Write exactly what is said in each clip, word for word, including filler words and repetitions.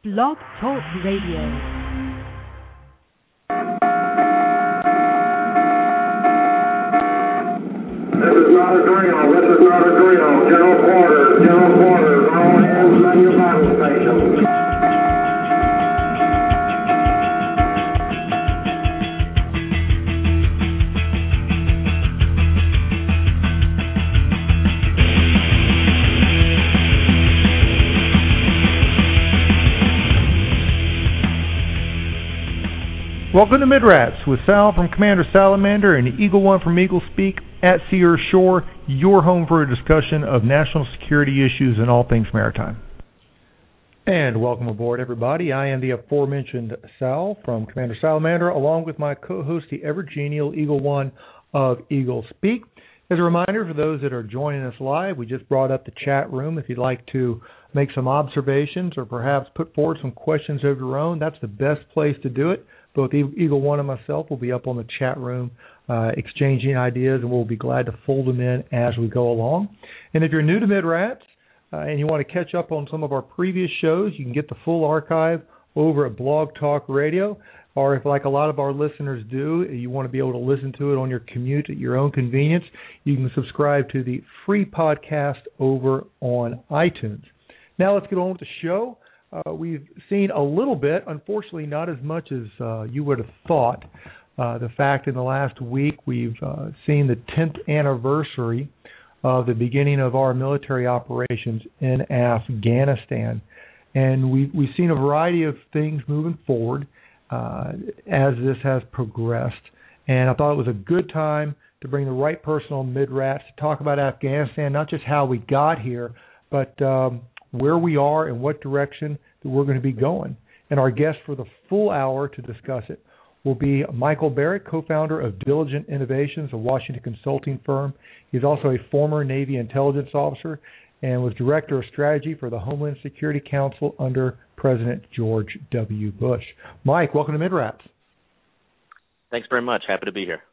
Blog Talk Radio. This is not a drill. This is not a drill. General quarters. General quarters. All hands on your battle stations. Welcome to Midrats with Sal from Commander Salamander and Eagle One from Eagle Speak at Sea or Shore, your home for a discussion of national security issues and all things maritime. And welcome aboard, everybody. I am the aforementioned Sal from Commander Salamander, along with my co-host, the ever-genial Eagle One of Eagle Speak. As a reminder for those that are joining us live, we just brought up the chat room. If you'd like to make some observations or perhaps put forward some questions of your own, that's the best place to do it. Both Eagle One and myself will be up on the chat room uh, exchanging ideas, and we'll be glad to fold them in as we go along. And if you're new to Midrats uh, and you want to catch up on some of our previous shows, you can get the full archive over at Blog Talk Radio. Or if, like a lot of our listeners do, you want to be able to listen to it on your commute at your own convenience, you can subscribe to the free podcast over on iTunes. Now let's get on with the show. Uh, we've seen a little bit, unfortunately not as much as uh, you would have thought. Uh, the fact in the last week we've uh, seen the tenth anniversary of the beginning of our military operations in Afghanistan. And we've, we've seen a variety of things moving forward uh, as this has progressed. And I thought it was a good time to bring the right person on Midrats to talk about Afghanistan, not just how we got here, but um, where we are and what direction that we're going to be going. And our guest for the full hour to discuss it will be Michael Barrett, co-founder of Diligent Innovations, a Washington consulting firm. He's also a former Navy intelligence officer and was director of strategy for the Homeland Security Council under President George W. Bush. Mike, welcome to Midrats. Thanks very much. Happy to be here.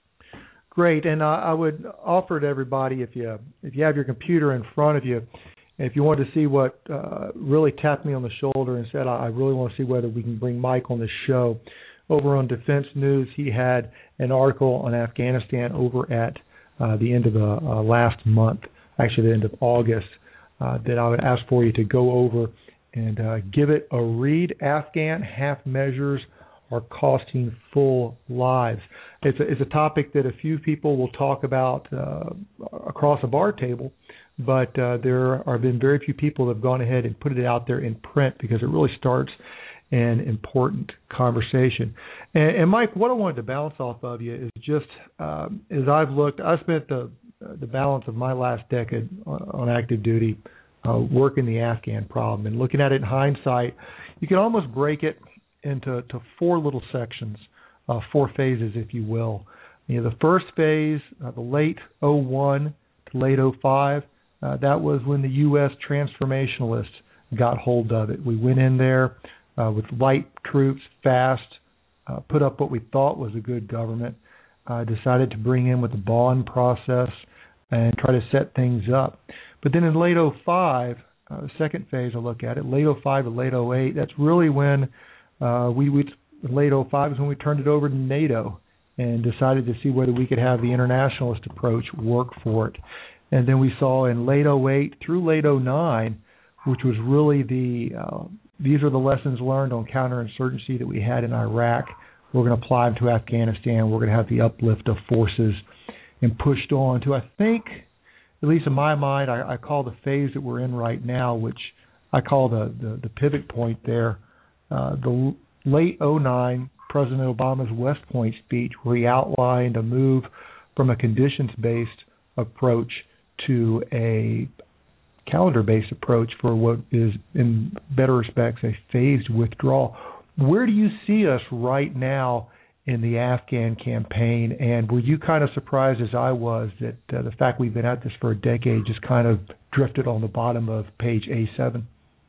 Great. And uh, I would offer to everybody, if you if you have your computer in front of you, if you wanted to see what uh, really tapped me on the shoulder and said, I really want to see whether we can bring Mike on the show, over on Defense News, he had an article on Afghanistan over at uh, the end of the uh, last month, actually the end of August, uh, that I would ask for you to go over and uh, give it a read. Afghan half measures are costing full lives. It's a, it's a topic that a few people will talk about uh, across a bar table, but uh, there have been very few people that have gone ahead and put it out there in print because it really starts an important conversation. And, and Mike, what I wanted to bounce off of you is just um, as I've looked, I spent the the balance of my last decade on, on active duty uh, working the Afghan problem, and looking at it in hindsight, you can almost break it into to four little sections, uh, four phases, if you will. You know, the first phase, uh, the late oh one to late oh five, uh, that was when the U S transformationalists got hold of it. We went in there uh, with light troops, fast, uh, put up what we thought was a good government, uh, decided to bring in with the bond process and try to set things up. But then in late oh five, uh, the second phase I look at it, late oh five to late oh eight, that's really when uh, we, we late oh five is when we turned it over to NATO and decided to see whether we could have the internationalist approach work for it. And then we saw in late oh eight through late oh nine, which was really the, uh, these are the lessons learned on counterinsurgency that we had in Iraq. We're going to apply them to Afghanistan. We're going to have the uplift of forces and pushed on to, I think, at least in my mind, I, I call the phase that we're in right now, which I call the, the, the pivot point there, uh, the late oh nine, President Obama's West Point speech, where he outlined a move from a conditions-based approach to a calendar-based approach for what is, in better respects, a phased withdrawal. Where do you see us right now in the Afghan campaign, and were you kind of surprised, as I was, that uh, the fact we've been at this for a decade just kind of drifted on the bottom of page A seven?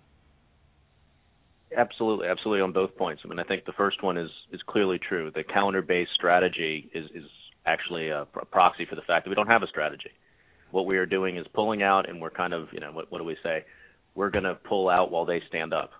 Absolutely, absolutely on both points. I mean, I think the first one is is clearly true. The calendar-based strategy is, is actually a, a proxy for the fact that we don't have a strategy. What we are doing is pulling out, and we're kind of, you know, what, what do we say? We're going to pull out while they stand up.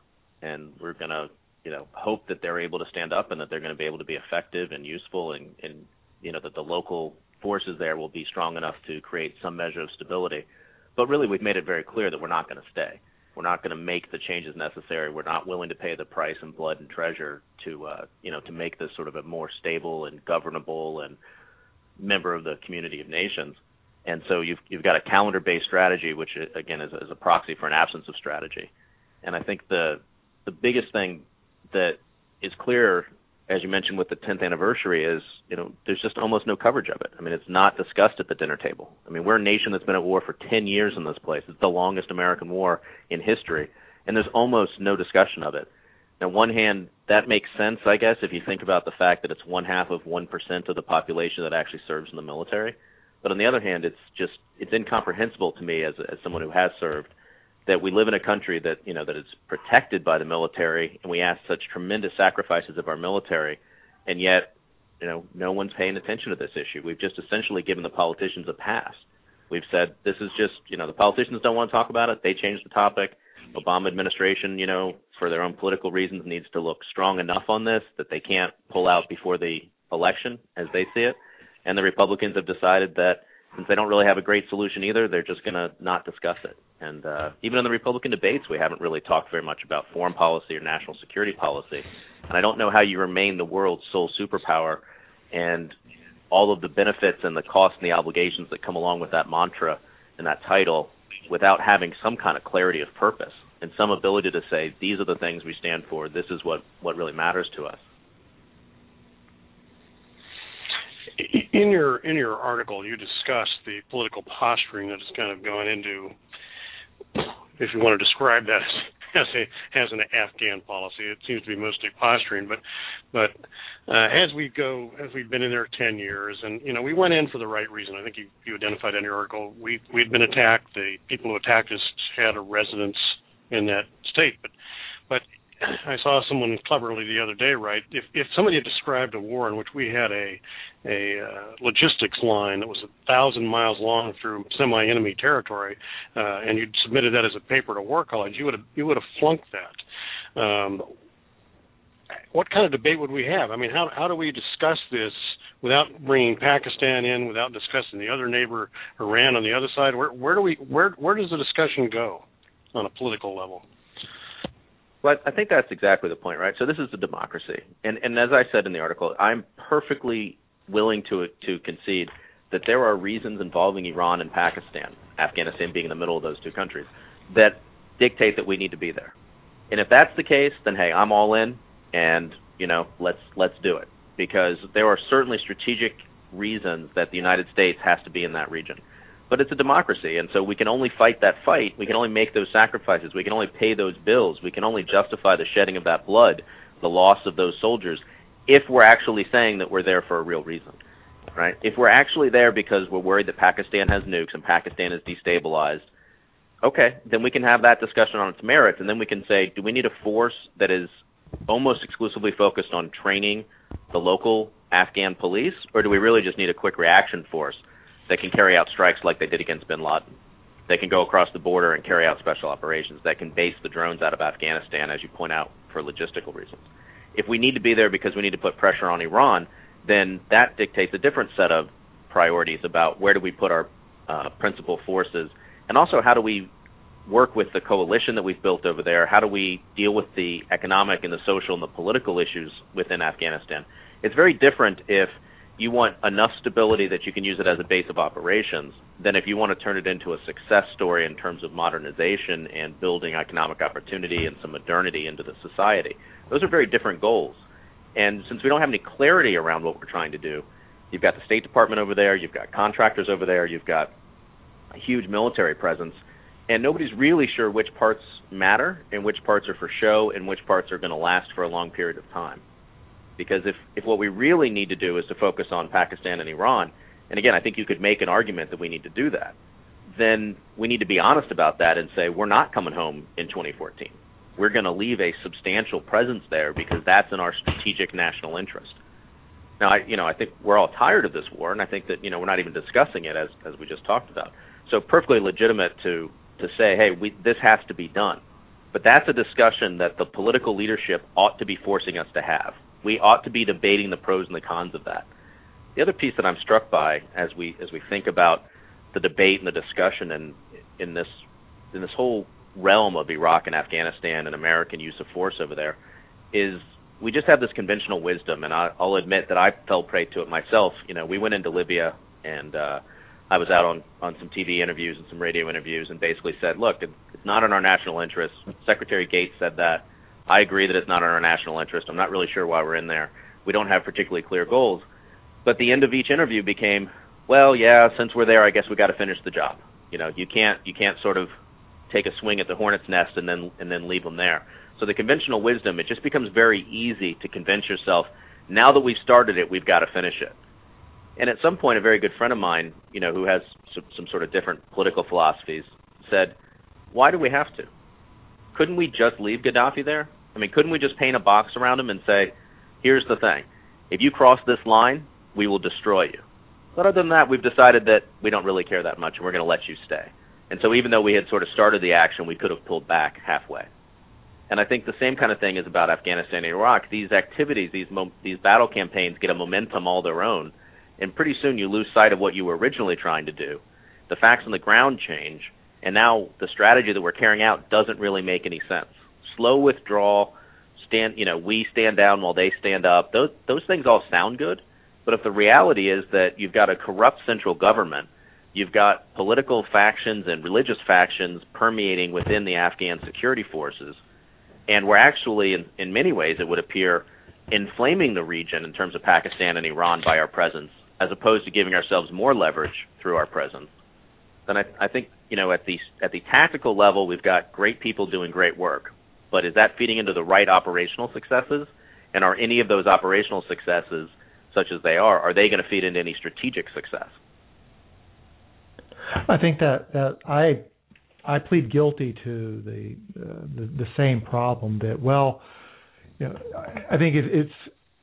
and we're going to, you know, hope that they're able to stand up and that they're going to be able to be effective and useful, and, and you know, that the local forces there will be strong enough to create some measure of stability. But really, we've made it very clear that we're not going to stay. We're not going to make the changes necessary. We're not willing to pay the price in blood and treasure to, uh, you know, to make this sort of a more stable and governable and member of the community of nations. And so you've you've got a calendar-based strategy, which again is, is a proxy for an absence of strategy. And I think the the biggest thing that is clear, as you mentioned with the tenth anniversary, is, you know, there's just almost no coverage of it. I mean, it's not discussed at the dinner table. I mean, we're a nation that's been at war for ten years in this place. It's the longest American war in history, and there's almost no discussion of it. Now, on one hand, that makes sense, I guess, if you think about the fact that it's one half of one percent of the population that actually serves in the military. But on the other hand, it's just, it's incomprehensible to me as, as someone who has served, that we live in a country that, you know, that is protected by the military, and we ask such tremendous sacrifices of our military, and yet, you know, no one's paying attention to this issue. We've just essentially given the politicians a pass. We've said, this is just, you know, the politicians don't want to talk about it. They changed the topic. Obama administration, you know, for their own political reasons, needs to look strong enough on this that they can't pull out before the election, as they see it. And the Republicans have decided that since they don't really have a great solution either, they're just going to not discuss it. And uh, even in the Republican debates, we haven't really talked very much about foreign policy or national security policy. And I don't know how you remain the world's sole superpower and all of the benefits and the costs and the obligations that come along with that mantra and that title without having some kind of clarity of purpose and some ability to say, these are the things we stand for, this is what, what really matters to us. In your in your article, you discussed the political posturing that has kind of gone into, if you want to describe that as, as a as an Afghan policy. It seems to be mostly posturing, but but uh, as we go, as we've been in there ten years, and you know, we went in for the right reason. I think you, you identified in your article we we'd been attacked. The people who attacked us had a residence in that state, but but. I saw someone cleverly the other day write, if, if somebody had described a war in which we had a a uh, logistics line that was a thousand miles long through semi-enemy territory, uh, and you'd submitted that as a paper to War College, you would have you would have flunked that. Um, what kind of debate would we have? I mean, how how do we discuss this without bringing Pakistan in, without discussing the other neighbor, Iran, on the other side? Where where do we where where does the discussion go on a political level? Well, I think that's exactly the point, right? So this is a democracy. And and as I said in the article, I'm perfectly willing to to concede that there are reasons involving Iran and Pakistan, Afghanistan being in the middle of those two countries, that dictate that we need to be there. And if that's the case, then hey, I'm all in, and you know, let's let's do it. Because there are certainly strategic reasons that the United States has to be in that region. But it's a democracy, and so we can only fight that fight. We can only make those sacrifices. We can only pay those bills. We can only justify the shedding of that blood, the loss of those soldiers, if we're actually saying that we're there for a real reason, right? If we're actually there because we're worried that Pakistan has nukes and Pakistan is destabilized, okay, then we can have that discussion on its merits, and then we can say, do we need a force that is almost exclusively focused on training the local Afghan police, or do we really just need a quick reaction force that can carry out strikes like they did against bin Laden? They can go across the border and carry out special operations. That can base the drones out of Afghanistan, as you point out, for logistical reasons. If we need to be there because we need to put pressure on Iran, then that dictates a different set of priorities about where do we put our uh, principal forces, and also how do we work with the coalition that we've built over there? How do we deal with the economic and the social and the political issues within Afghanistan? It's very different if you want enough stability that you can use it as a base of operations than if you want to turn it into a success story in terms of modernization and building economic opportunity and some modernity into the society. Those are very different goals. And since we don't have any clarity around what we're trying to do, you've got the State Department over there, you've got contractors over there, you've got a huge military presence, and nobody's really sure which parts matter and which parts are for show and which parts are going to last for a long period of time. Because if, if what we really need to do is to focus on Pakistan and Iran, and again, I think you could make an argument that we need to do that, then we need to be honest about that and say we're not coming home in twenty fourteen. We're going to leave a substantial presence there because that's in our strategic national interest. Now, I, you know, I think we're all tired of this war, and I think that, you know, we're not even discussing it as, as we just talked about. So perfectly legitimate to, to say, hey, we, this has to be done. But that's a discussion that the political leadership ought to be forcing us to have. We ought to be debating the pros and the cons of that. The other piece that I'm struck by as we as we think about the debate and the discussion and in this in this whole realm of Iraq and Afghanistan and American use of force over there is we just have this conventional wisdom, and I, I'll admit that I fell prey to it myself. You know, we went into Libya, and uh, I was out on, on some T V interviews and some radio interviews and basically said, look, it, it's not in our national interest. Secretary Gates said that. I agree that it's not in our national interest. I'm not really sure why we're in there. We don't have particularly clear goals. But the end of each interview became, well, yeah, since we're there, I guess we got to finish the job. You know, you can't you can't sort of take a swing at the hornet's nest and then and then leave them there. So the conventional wisdom, it just becomes very easy to convince yourself, now that we've started it, we've got to finish it. And at some point, a very good friend of mine, you know, who has some, some sort of different political philosophies, said, why do we have to? Couldn't we just leave Gaddafi there? I mean, couldn't we just paint a box around him and say, here's the thing. If you cross this line, we will destroy you. But other than that, we've decided that we don't really care that much, and we're going to let you stay. And so even though we had sort of started the action, we could have pulled back halfway. And I think the same kind of thing is about Afghanistan and Iraq. These activities, these mo- these battle campaigns get a momentum all their own, and pretty soon you lose sight of what you were originally trying to do. The facts on the ground change, and now the strategy that we're carrying out doesn't really make any sense. Slow withdrawal, stand, you know, we stand down while they stand up. Those those things all sound good, but if the reality is that you've got a corrupt central government, you've got political factions and religious factions permeating within the Afghan security forces, and we're actually, in, in many ways, it would appear, inflaming the region in terms of Pakistan and Iran by our presence, as opposed to giving ourselves more leverage through our presence, then I, I think, you know, at the at the tactical level, we've got great people doing great work. But is that feeding into the right operational successes? And are any of those operational successes, such as they are, are they going to feed into any strategic success? I think that, that I I plead guilty to the, uh, the the same problem that, well, you know, I think it, it's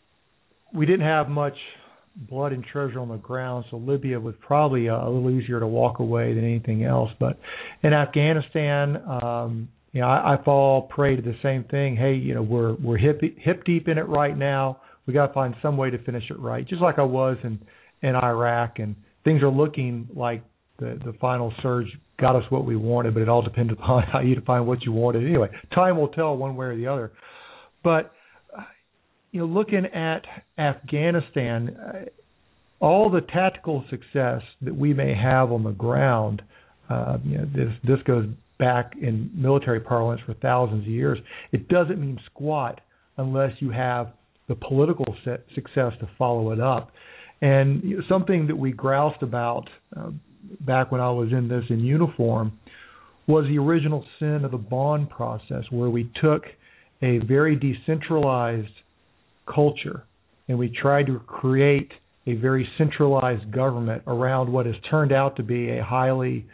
we didn't have much blood and treasure on the ground, so Libya was probably a, a little easier to walk away than anything else. But in Afghanistan, um, you know, I, I fall prey to the same thing. Hey, you know, we're we're hip hip deep in it right now. We got to find some way to finish it right, just like I was in in Iraq, and things are looking like the the final surge got us what we wanted, but it all depends upon how you define what you wanted. Anyway, time will tell one way or the other. But you know, looking at Afghanistan, uh, all the tactical success that we may have on the ground, uh, you know, this this goes back in military parlance for thousands of years. It doesn't mean squat unless you have the political set, success to follow it up. And you know, something that we groused about uh, back when I was in this in uniform was the original sin of the Bonn process, where we took a very decentralized culture and we tried to create a very centralized government around what has turned out to be a highly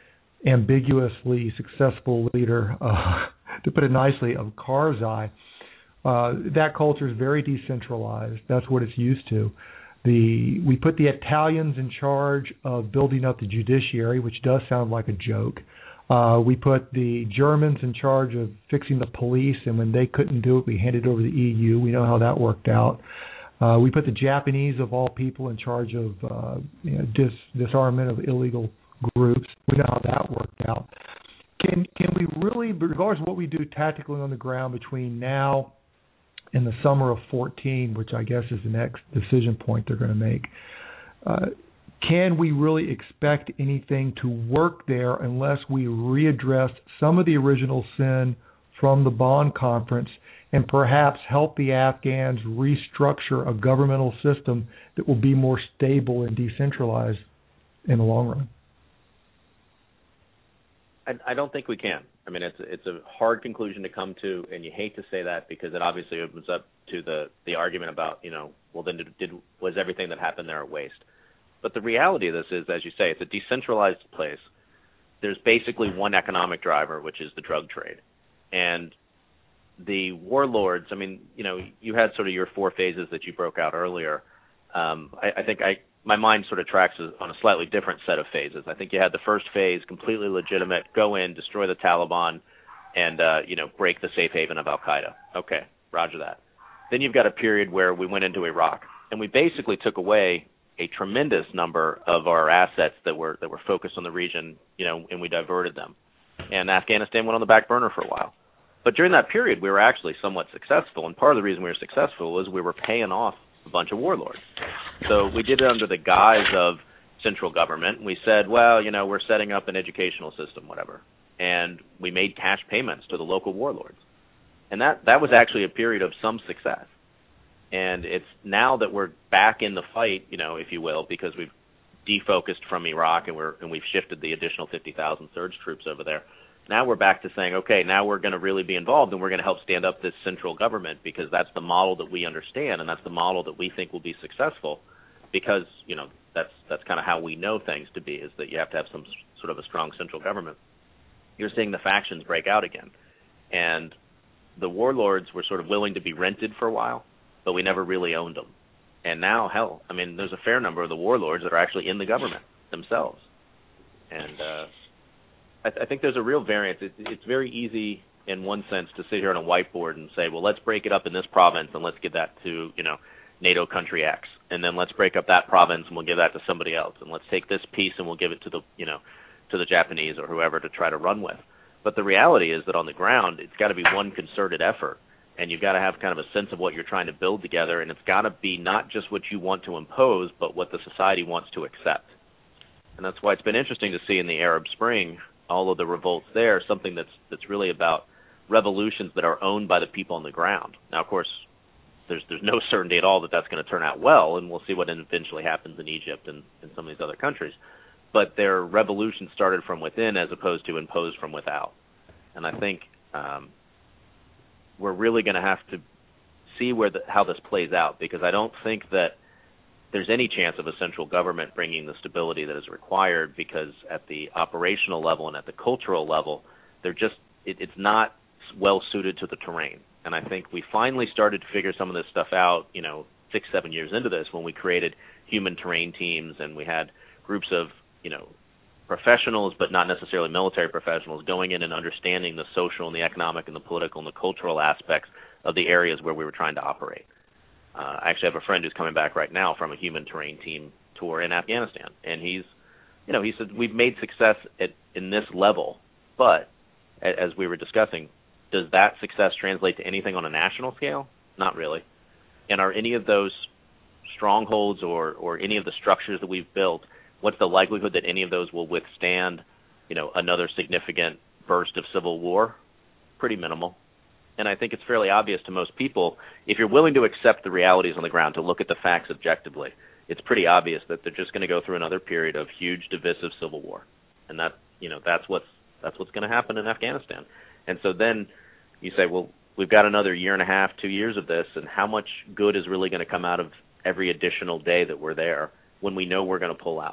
ambiguously successful leader, uh, to put it nicely, of Karzai. Uh, that culture is very decentralized. That's what it's used to. The we put the Italians in charge of building up the judiciary, which does sound like a joke. Uh, we put the Germans in charge of fixing the police, and when they couldn't do it, we handed it over to the E U. We know how that worked out. Uh, we put the Japanese, of all people, in charge of uh, you know, dis, disarmament of illegal groups. We know how that worked out. Can can we really, regardless of what we do tactically on the ground between now and the summer of fourteen, which I guess is the next decision point they're going to make, uh, can we really expect anything to work there unless we readdress some of the original sin from the Bonn Conference and perhaps help the Afghans restructure a governmental system that will be more stable and decentralized in the long run? I, I don't think we can. I mean, it's it's a hard conclusion to come to, and you hate to say that because it obviously opens up to the, the argument about, you know, well, then did, did was everything that happened there a waste? But the reality of this is, as you say, it's a decentralized place. There's basically one economic driver, which is the drug trade. And the warlords, I mean, you know, you had sort of your four phases that you broke out earlier. Um, I, I think I my mind sort of tracks on a slightly different set of phases. I think you had the first phase, completely legitimate, go in, destroy the Taliban, and uh, you know, break the safe haven of Al-Qaeda. Okay, roger that. Then you've got a period where we went into Iraq, and we basically took away a tremendous number of our assets that were that were focused on the region, you know, and we diverted them. And Afghanistan went on the back burner for a while. But during that period, we were actually somewhat successful, and part of the reason we were successful was we were paying off a bunch of warlords. So we did it under the guise of central government. We said, well, you know, we're setting up an educational system, whatever. And we made cash payments to the local warlords. And that, that was actually a period of some success. And it's now that we're back in the fight, you know, if you will, because we've defocused from Iraq and we're and we've shifted the additional fifty thousand surge troops over there. Now we're back to saying, okay, now we're going to really be involved and we're going to help stand up this central government, because that's the model that we understand and that's the model that we think will be successful, because, you know, that's that's kind of how we know things to be, is that you have to have some sort of a strong central government. You're seeing the factions break out again. And the warlords were sort of willing to be rented for a while, but we never really owned them. And now, hell, I mean, there's a fair number of the warlords that are actually in the government themselves. And uh, I, th- I think there's a real variance. It, it's very easy, in one sense, to sit here on a whiteboard and say, well, let's break it up in this province and let's give that to, you know, NATO country X. And then let's break up that province and we'll give that to somebody else. And let's take this piece and we'll give it to the, you know, to the Japanese or whoever to try to run with. But the reality is that on the ground, it's got to be one concerted effort. And you've got to have kind of a sense of what you're trying to build together, and it's got to be not just what you want to impose, but what the society wants to accept. And that's why it's been interesting to see in the Arab Spring, all of the revolts there, something that's that's really about revolutions that are owned by the people on the ground. Now, of course, there's there's no certainty at all that that's going to turn out well, and we'll see what eventually happens in Egypt and in some of these other countries. But their revolution started from within as opposed to imposed from without. And I think um, we're really going to have to see where the, how this plays out, because I don't think that there's any chance of a central government bringing the stability that is required, because at the operational level and at the cultural level, they're just it, it's not well suited to the terrain. And I think we finally started to figure some of this stuff out, you know, six, seven years into this, when we created human terrain teams and we had groups of, you know, professionals, but not necessarily military professionals, going in and understanding the social and the economic and the political and the cultural aspects of the areas where we were trying to operate. Uh, I actually have a friend who's coming back right now from a human terrain team tour in Afghanistan, and he's, you know, he said, we've made success at in this level, but as we were discussing, does that success translate to anything on a national scale? Not really. And are any of those strongholds or, or any of the structures that we've built, what's the likelihood that any of those will withstand, you know, another significant burst of civil war? Pretty minimal. And I think it's fairly obvious to most people, if you're willing to accept the realities on the ground, to look at the facts objectively, it's pretty obvious that they're just going to go through another period of huge divisive civil war. And that, you know, that's what's that's what's going to happen in Afghanistan. And so then you say, well, we've got another year and a half, two years of this, and how much good is really going to come out of every additional day that we're there when we know we're going to pull out?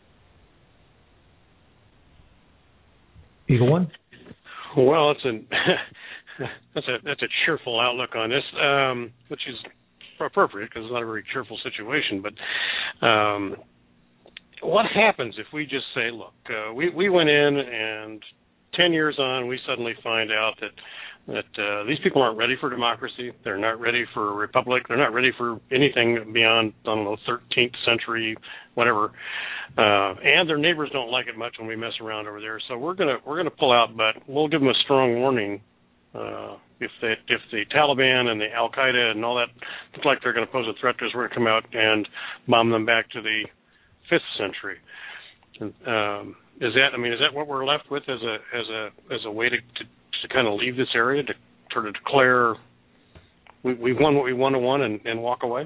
Eagle One? Well, it's an that's a that's a cheerful outlook on this, um, which is appropriate because it's not a very cheerful situation. But um, what happens if we just say, look, uh, we we went in and ten years on, we suddenly find out that that uh, these people aren't ready for democracy. They're not ready for a republic. They're not ready for anything beyond, I don't know, thirteenth century, whatever. Uh, and their neighbors don't like it much when we mess around over there. So we're gonna we're gonna pull out, but we'll give them a strong warning. Uh, if they if the Taliban and the Al Qaeda and all that look like they're going to pose a threat to us, we're going to come out and bomb them back to the fifth century. And, um, is that I mean is that what we're left with as a as a as a way to, to to kind of leave this area, to sort of declare we, we've won what we want to win and, and walk away?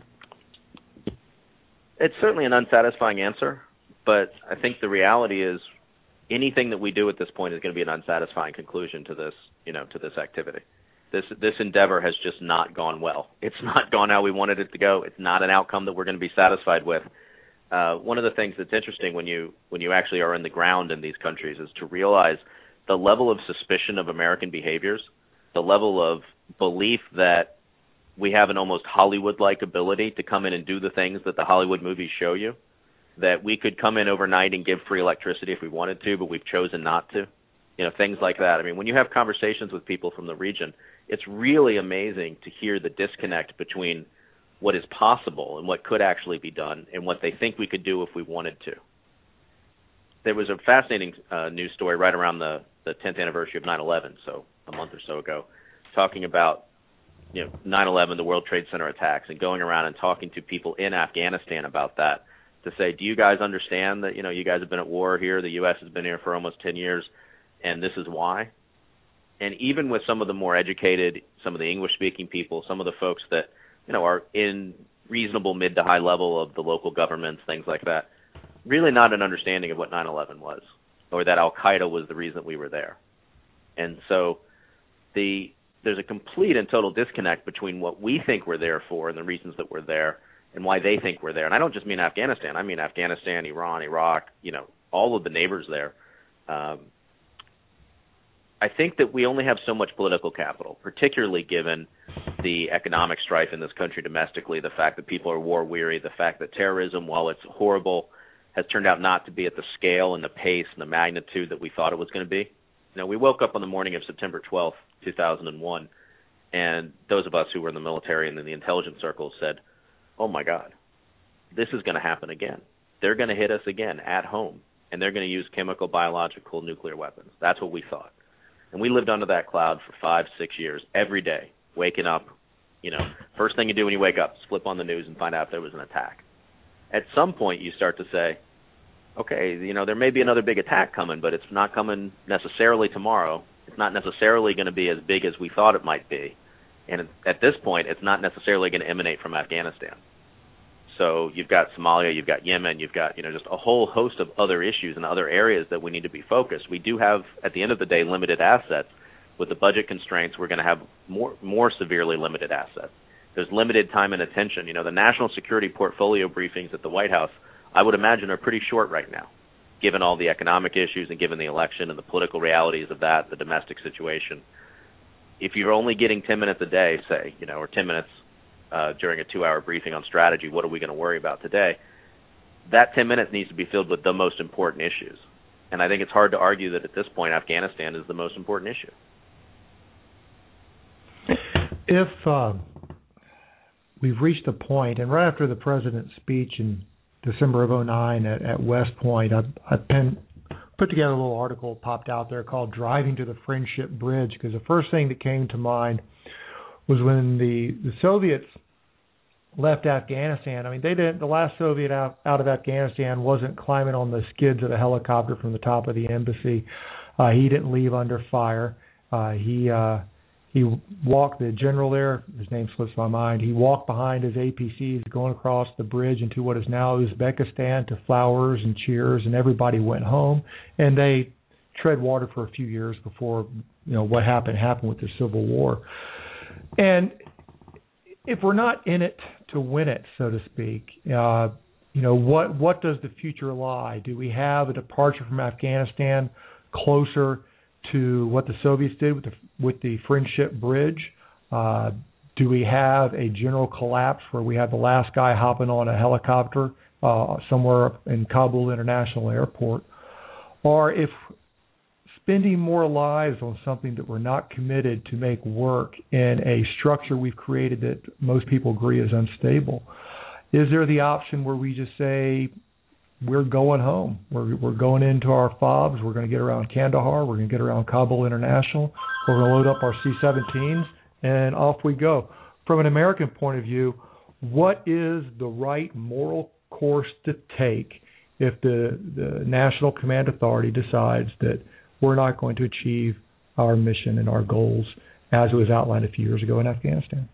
It's certainly an unsatisfying answer, but I think the reality is anything that we do at this point is going to be an unsatisfying conclusion to this, you know, to this activity. This this endeavor has just not gone well. It's not gone how we wanted it to go. It's not an outcome that we're going to be satisfied with. Uh, one of the things that's interesting when you when you actually are in the ground in these countries is to realize the level of suspicion of American behaviors, the level of belief that we have an almost Hollywood-like ability to come in and do the things that the Hollywood movies show you, that we could come in overnight and give free electricity if we wanted to, but we've chosen not to. you know, things like that. I mean, when you have conversations with people from the region, it's really amazing to hear the disconnect between what is possible and what could actually be done and what they think we could do if we wanted to. There was a fascinating uh, news story right around the, the tenth anniversary of nine eleven, so a month or so ago, talking about, you know, nine eleven, the World Trade Center attacks, and going around and talking to people in Afghanistan about that to say, do you guys understand that, you know, you guys have been at war here, the U S has been here for almost ten years, and this is why? And even with some of the more educated, some of the English-speaking people, some of the folks that, you know, are in reasonable mid to high level of the local governments, things like that, really not an understanding of what nine eleven was, or that Al-Qaeda was the reason we were there. And so the there's a complete and total disconnect between what we think we're there for and the reasons that we're there and why they think we're there. And I don't just mean Afghanistan. I mean Afghanistan, Iran, Iraq, you know, all of the neighbors there. Um, I think that we only have so much political capital, particularly given the economic strife in this country domestically, the fact that people are war-weary, the fact that terrorism, while it's horrible, has turned out not to be at the scale and the pace and the magnitude that we thought it was going to be. You know, we woke up on the morning of September twelfth, two thousand one, and those of us who were in the military and in the intelligence circles said, oh, my God, this is going to happen again. They're going to hit us again at home, and they're going to use chemical, biological, nuclear weapons. That's what we thought. And we lived under that cloud for five, six years, every day, waking up. You know, first thing you do when you wake up is flip on the news and find out if there was an attack. At some point, you start to say, okay, you know, there may be another big attack coming, but it's not coming necessarily tomorrow. It's not necessarily going to be as big as we thought it might be. And at this point, it's not necessarily going to emanate from Afghanistan. So you've got Somalia, you've got Yemen, you've got, you know, just a whole host of other issues and other areas that we need to be focused. We do have, at the end of the day, limited assets. With the budget constraints, we're going to have more more severely limited assets. There's limited time and attention. You know, the national security portfolio briefings at the White House, I would imagine, are pretty short right now, given all the economic issues and given the election and the political realities of that, the domestic situation. If you're only getting ten minutes a day, say, you know, or ten minutes uh, during a two-hour briefing on strategy, what are we going to worry about today? That ten minutes needs to be filled with the most important issues. And I think it's hard to argue that at this point Afghanistan is the most important issue. If uh, we've reached a point, and right after the president's speech in December of oh nine at, at West Point, I, I pen, put together a little article popped out there called Driving to the Friendship Bridge, because the first thing that came to mind was when the, the Soviets left Afghanistan. I mean, they didn't. The last Soviet out, out of Afghanistan wasn't climbing on the skids of a helicopter from the top of the embassy. Uh, he didn't leave under fire. Uh, he uh, he walked, the general there, his name slips my mind, he walked behind his A P Cs going across the bridge into what is now Uzbekistan to flowers and cheers, and everybody went home. And they tread water for a few years before, you know, what happened happened with the Civil War. And if we're not in it to win it, so to speak, uh, you know, what what does the future lie? Do we have a departure from Afghanistan closer to what the Soviets did with the with the Friendship Bridge? Uh, do we have a general collapse where we have the last guy hopping on a helicopter uh, somewhere in Kabul International Airport? Or if spending more lives on something that we're not committed to make work in a structure we've created that most people agree is unstable, is there the option where we just say, we're going home, we're, we're going into our fobs, we're going to get around Kandahar, we're going to get around Kabul International, we're going to load up our C seventeens, and off we go. From an American point of view, what is the right moral course to take if the, the National Command Authority decides that we're not going to achieve our mission and our goals as it was outlined a few years ago in Afghanistan?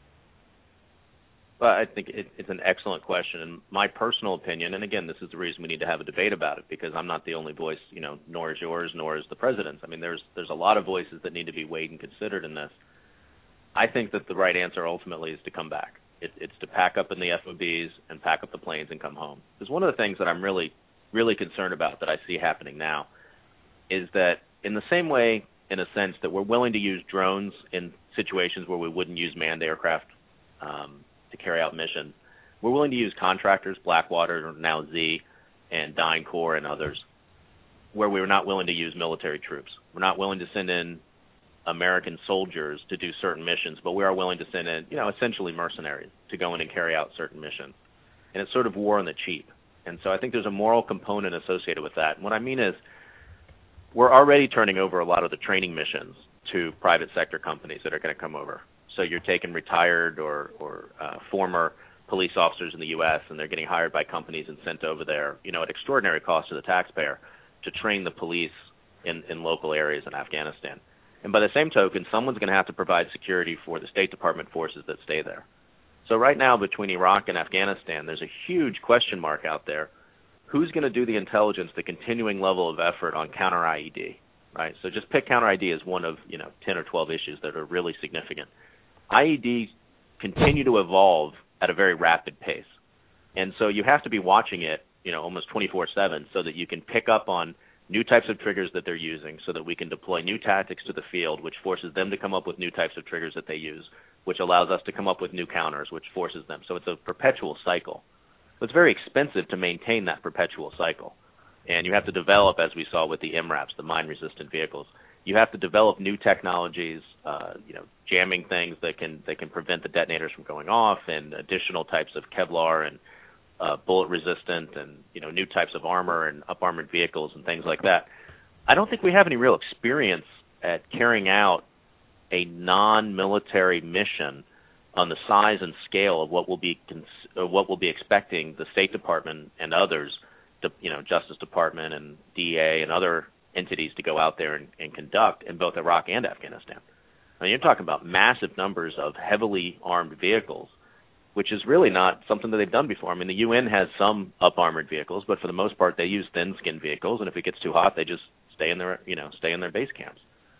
Well, I think it, it's an excellent question. And my personal opinion, and again, this is the reason we need to have a debate about it, because I'm not the only voice, you know, nor is yours, nor is the president's. I mean, there's there's a lot of voices that need to be weighed and considered in this. I think that the right answer ultimately is to come back. It, it's to pack up in the F O Bs and pack up the planes and come home. Because one of the things that I'm really, really concerned about that I see happening now is that in the same way, in a sense, that we're willing to use drones in situations where we wouldn't use manned aircraft um, to carry out missions, we're willing to use contractors, Blackwater, now Z, and DynCorp and others. where we were not willing to use military troops. We're not willing to send in American soldiers to do certain missions, but we are willing to send in, you know, essentially mercenaries to go in and carry out certain missions. And it's sort of war on the cheap. And so I think there's a moral component associated with that. And what I mean is we're already turning over a lot of the training missions to private sector companies that are going to come over. So you're taking retired or, or uh, former police officers in the U S, and they're getting hired by companies and sent over there, you know, at extraordinary cost to the taxpayer to train the police in, in local areas in Afghanistan. And by the same token, someone's going to have to provide security for the State Department forces that stay there. So right now, between Iraq and Afghanistan, there's a huge question mark out there. Who's going to do the intelligence, the continuing level of effort on counter I E D, right? So just pick counter I E D as one of, you know, ten or twelve issues that are really significant. I E Ds continue to evolve at a very rapid pace. And so you have to be watching it, you know, almost twenty-four seven so that you can pick up on new types of triggers that they're using so that we can deploy new tactics to the field, which forces them to come up with new types of triggers that they use, which allows us to come up with new counters, which forces them. So it's a perpetual cycle. But it's very expensive to maintain that perpetual cycle. And you have to develop, as we saw with the M RAPs, the mine-resistant vehicles, you have to develop new technologies, uh, you know, jamming things that can that can prevent the detonators from going off, and additional types of Kevlar and uh, bullet resistant, and you know, new types of armor and up armored vehicles and things like that. I don't think we have any real experience at carrying out a non-military mission on the size and scale of what we'll be cons- uh, what we'll be expecting the State Department and others, to, you know, Justice Department and D E A and other entities to go out there and, and conduct in both Iraq and Afghanistan. I mean, you're talking about massive numbers of heavily armed vehicles, which is really not something that they've done before. I mean, the U N has some up-armored vehicles, but for the most part, they use thin-skinned vehicles, and if it gets too hot, they just stay in their, you know, stay in their base camps.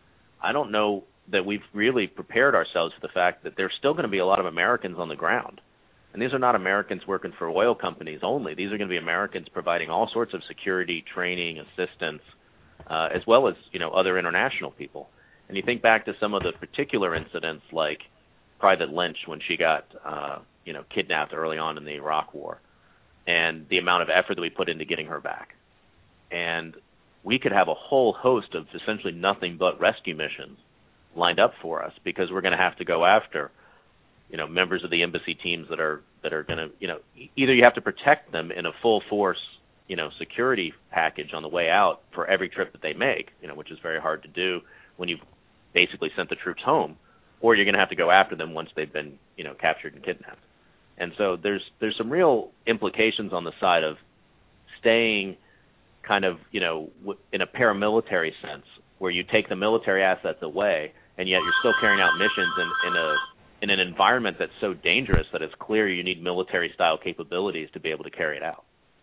I don't know that we've really prepared ourselves for the fact that there's still going to be a lot of Americans on the ground. And these are not Americans working for oil companies only. These are going to be Americans providing all sorts of security, training, assistance, uh, as well as, you know, other international people. And you think back to some of the particular incidents like Private Lynch when she got, uh, you know, kidnapped early on in the Iraq War, and the amount of effort that we put into getting her back. And we could have a whole host of essentially nothing but rescue missions lined up for us, because we're going to have to go after, you know, members of the embassy teams that are that are going to, you know, either you have to protect them in a full force, you know, security package on the way out for every trip that they make, you know, which is very hard to do when you've basically sent the troops home, or you're going to have to go after them once they've been, you know, captured and kidnapped. And so there's there's some real implications on the side of staying kind of, you know, in a paramilitary sense, where you take the military assets away, and yet you're still carrying out missions in, in a in an environment that's so dangerous that it's clear you need military-style capabilities to be able to carry it out.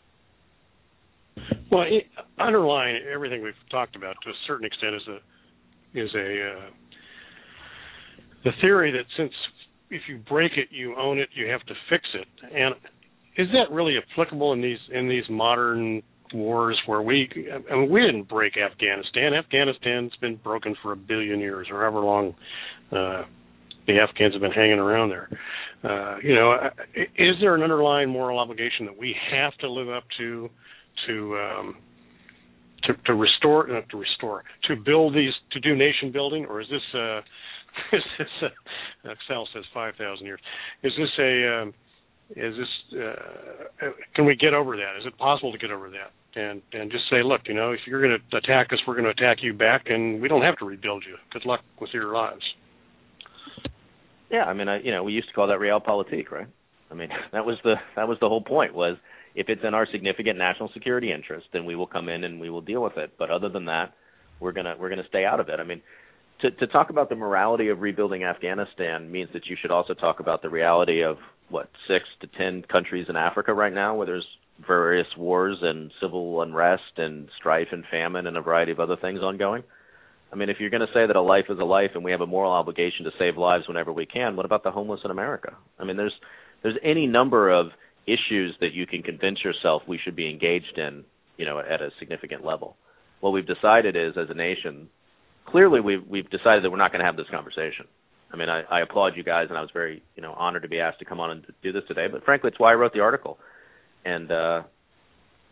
Well, it, underlying everything we've talked about to a certain extent is a is a uh, the theory that since if you break it, you own it, you have to fix it. And is that really applicable in these in these modern wars where we I mean, we didn't break Afghanistan. Afghanistan's been broken for a billion years, or however long uh, the Afghans have been hanging around there. Uh, you know, is there an underlying moral obligation that we have to live up to to um, to, to restore, not to restore, to build these, to do nation building, or is this? Uh, is this? Uh, Excel says five thousand years. Is this a? Um, is this? Uh, can we get over that? Is it possible to get over that? And and just say, look, you know, if you're going to attack us, we're going to attack you back, and we don't have to rebuild you. Good luck with your lives. Yeah, I mean, I, you know, we used to call that realpolitik, right? I mean, that was the that was the whole point. Was if it's in our significant national security interest, then we will come in and we will deal with it. But other than that, we're gonna we're gonna stay out of it. I mean, to to talk about the morality of rebuilding Afghanistan means that you should also talk about the reality of what six to ten countries in Africa right now, where there's various wars and civil unrest and strife and famine and a variety of other things ongoing. I mean, if you're going to say that a life is a life and we have a moral obligation to save lives whenever we can, what about the homeless in America? I mean, there's there's any number of issues that you can convince yourself we should be engaged in, you know, at a significant level. What we've decided is, as a nation, clearly we've we've decided that we're not going to have this conversation. I mean, I, I applaud you guys, and I was very, you know, honored to be asked to come on and do this today. But frankly, it's why I wrote the article. And uh,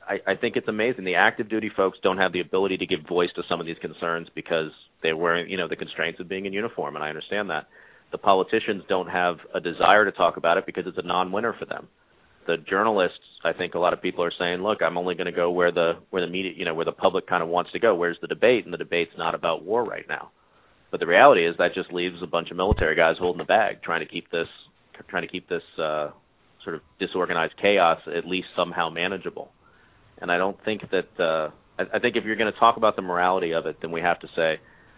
I, I think it's amazing. The active duty folks don't have the ability to give voice to some of these concerns because they're wearing, you know, the constraints of being in uniform, and I understand that. The politicians don't have a desire to talk about it because it's a non-winner for them. The journalists, I think a lot of people are saying, look, I'm only going to go where the where the media, you know, where the public kind of wants to go. Where's the debate? And the debate's not about war right now. But the reality is that just leaves a bunch of military guys holding the bag, trying to keep this, trying to keep this uh, sort of disorganized chaos at least somehow manageable. And I don't think that. Uh, I, I think if you're going to talk about the morality of it, then we have to say,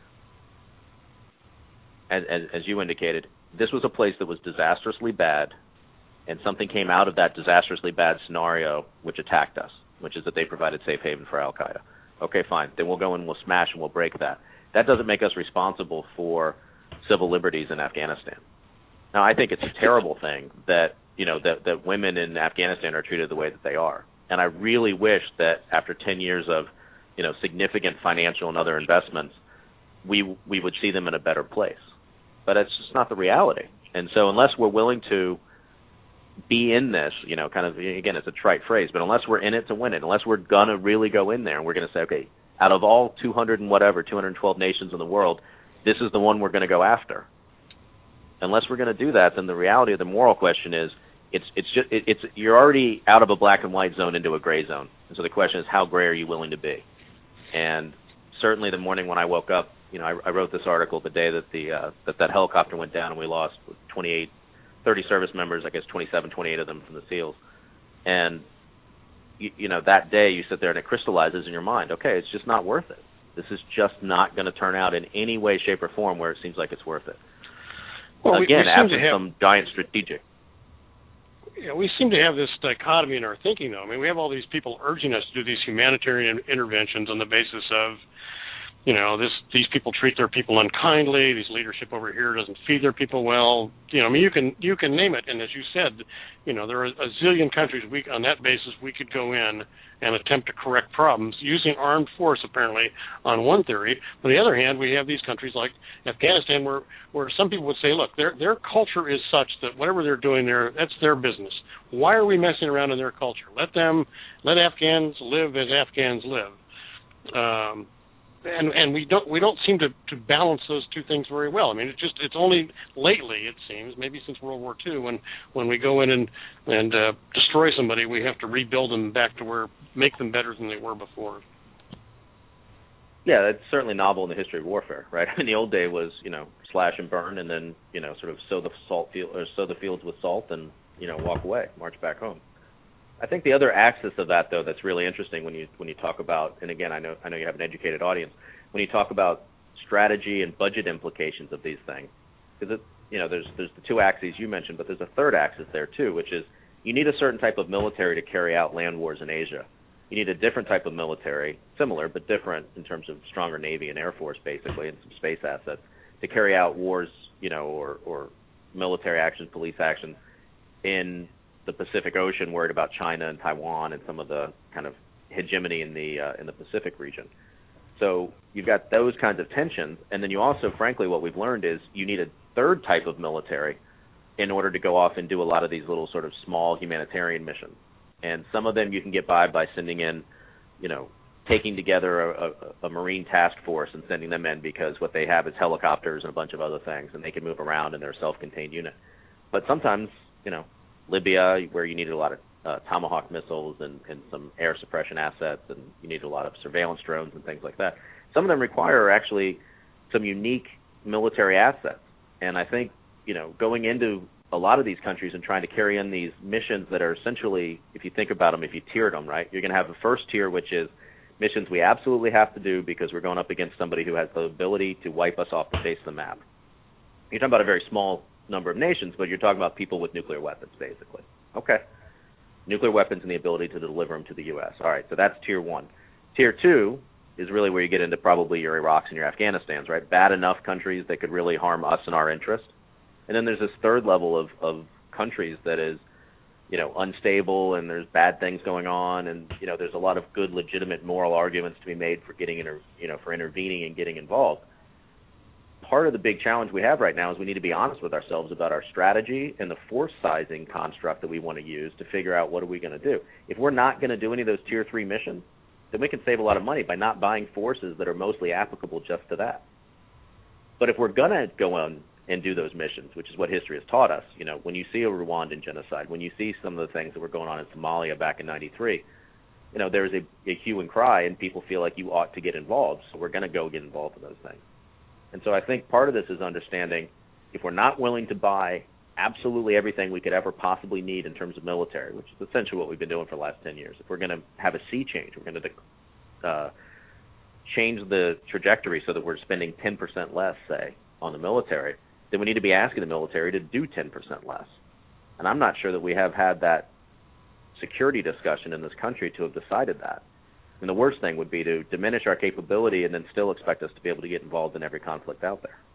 as, as, as you indicated, this was a place that was disastrously bad. And something came out of that disastrously bad scenario which attacked us, which is that they provided safe haven for al-Qaeda. Okay, fine. Then we'll go and we'll smash and we'll break that. That doesn't make us responsible for civil liberties in Afghanistan. Now, I think it's a terrible thing that, you know, that, that women in Afghanistan are treated the way that they are. And I really wish that after ten years of, you know, significant financial and other investments, we we would see them in a better place. But it's just not the reality. And so unless we're willing to be in this, you know, kind of, again, it's a trite phrase, but unless we're in it to win it, unless we're going to really go in there and we're going to say, okay, out of all two hundred and whatever, two hundred twelve nations in the world, this is the one we're going to go after. Unless we're going to do that, then the reality of the moral question is, it's it's just it, it's you're already out of a black and white zone into a gray zone. And so the question is, how gray are you willing to be? And certainly the morning when I woke up, you know, I, I wrote this article the day that the uh, that that helicopter went down and we lost twenty-eight. thirty service members, I guess twenty-seven, twenty-eight of them from the SEALs. And, you, you know, that day you sit there and it crystallizes in your mind, okay, it's just not worth it. This is just not going to turn out in any way, shape, or form where it seems like it's worth it. Well, Again, we, we after have, some giant strategic. Yeah, we seem to have this dichotomy in our thinking, though. I mean, we have all these people urging us to do these humanitarian interventions on the basis of, you know, this these people treat their people unkindly. This leadership over here doesn't feed their people well. You know, I mean, you can you can name it. And as you said, you know, there are a zillion countries. We on that basis we could go in and attempt to correct problems using armed force, apparently, on one theory. On the other hand, we have these countries like Afghanistan, where where some people would say, look, their their culture is such that whatever they're doing there, that's their business. Why are we messing around in their culture? Let them let Afghans live as Afghans live. Um, And and we don't we don't seem to, to balance those two things very well. I mean, it's just it's only lately, it seems, maybe since World War Two, when, when we go in and and uh, destroy somebody, we have to rebuild them back to where make them better than they were before. Yeah, that's certainly novel in the history of warfare, right? In the old day was, you know, slash and burn, and then, you know, sort of sow the salt field or sow the fields with salt, and, you know, walk away, march back home. I think the other axis of that, though, that's really interesting when you when you talk about, and again, I know I know you have an educated audience, when you talk about strategy and budget implications of these things, because you know there's there's the two axes you mentioned, but there's a third axis there too, which is you need a certain type of military to carry out land wars in Asia. You need a different type of military, similar but different in terms of stronger Navy and Air Force, basically, and some space assets to carry out wars, you know, or or military actions, police actions in the Pacific Ocean, worried about China and Taiwan and some of the kind of hegemony in the uh, in the Pacific region. So you've got those kinds of tensions, and then you also, frankly, what we've learned is you need a third type of military in order to go off and do a lot of these little sort of small humanitarian missions. And some of them you can get by by sending in, you know, taking together a, a, a Marine task force and sending them in because what they have is helicopters and a bunch of other things, and they can move around and they're a self-contained unit. But sometimes, you know, Libya, where you needed a lot of uh, Tomahawk missiles and, and some air suppression assets, and you needed a lot of surveillance drones and things like that. Some of them require actually some unique military assets. And I think, you know, going into a lot of these countries and trying to carry in these missions that are essentially, if you think about them, if you tiered them, right, you're going to have a first tier, which is missions we absolutely have to do because we're going up against somebody who has the ability to wipe us off the face of the map. You're talking about a very small number of nations, but you're talking about people with nuclear weapons, basically. Okay. Nuclear weapons and the ability to deliver them to the U S. All right, so that's tier one. Tier two is really where you get into probably your Iraqs and your Afghanistans, right? Bad enough countries that could really harm us and our interest. And then there's this third level of, of countries that is, you know, unstable, and there's bad things going on, and, you know, there's a lot of good, legitimate moral arguments to be made for getting, inter, you know, for intervening and getting involved. part of the big challenge we have right now is we need to be honest with ourselves about our strategy and the force sizing construct that we want to use to figure out what are we going to do. If we're not going to do any of those tier three missions, then we can save a lot of money by not buying forces that are mostly applicable just to that. But if we're going to go on and do those missions, which is what history has taught us, you know, when you see a Rwandan genocide, when you see some of the things that were going on in Somalia back in ninety-three, you know, there's a, a hue and cry, and people feel like you ought to get involved, so we're going to go get involved in those things. And so I think part of this is understanding if we're not willing to buy absolutely everything we could ever possibly need in terms of military, which is essentially what we've been doing for the last ten years, if we're going to have a sea change, we're going to uh, change the trajectory so that we're spending ten percent less, say, on the military, then we need to be asking the military to do ten percent less. And I'm not sure that we have had that security discussion in this country to have decided that. And the worst thing would be to diminish our capability and then still expect us to be able to get involved in every conflict out there.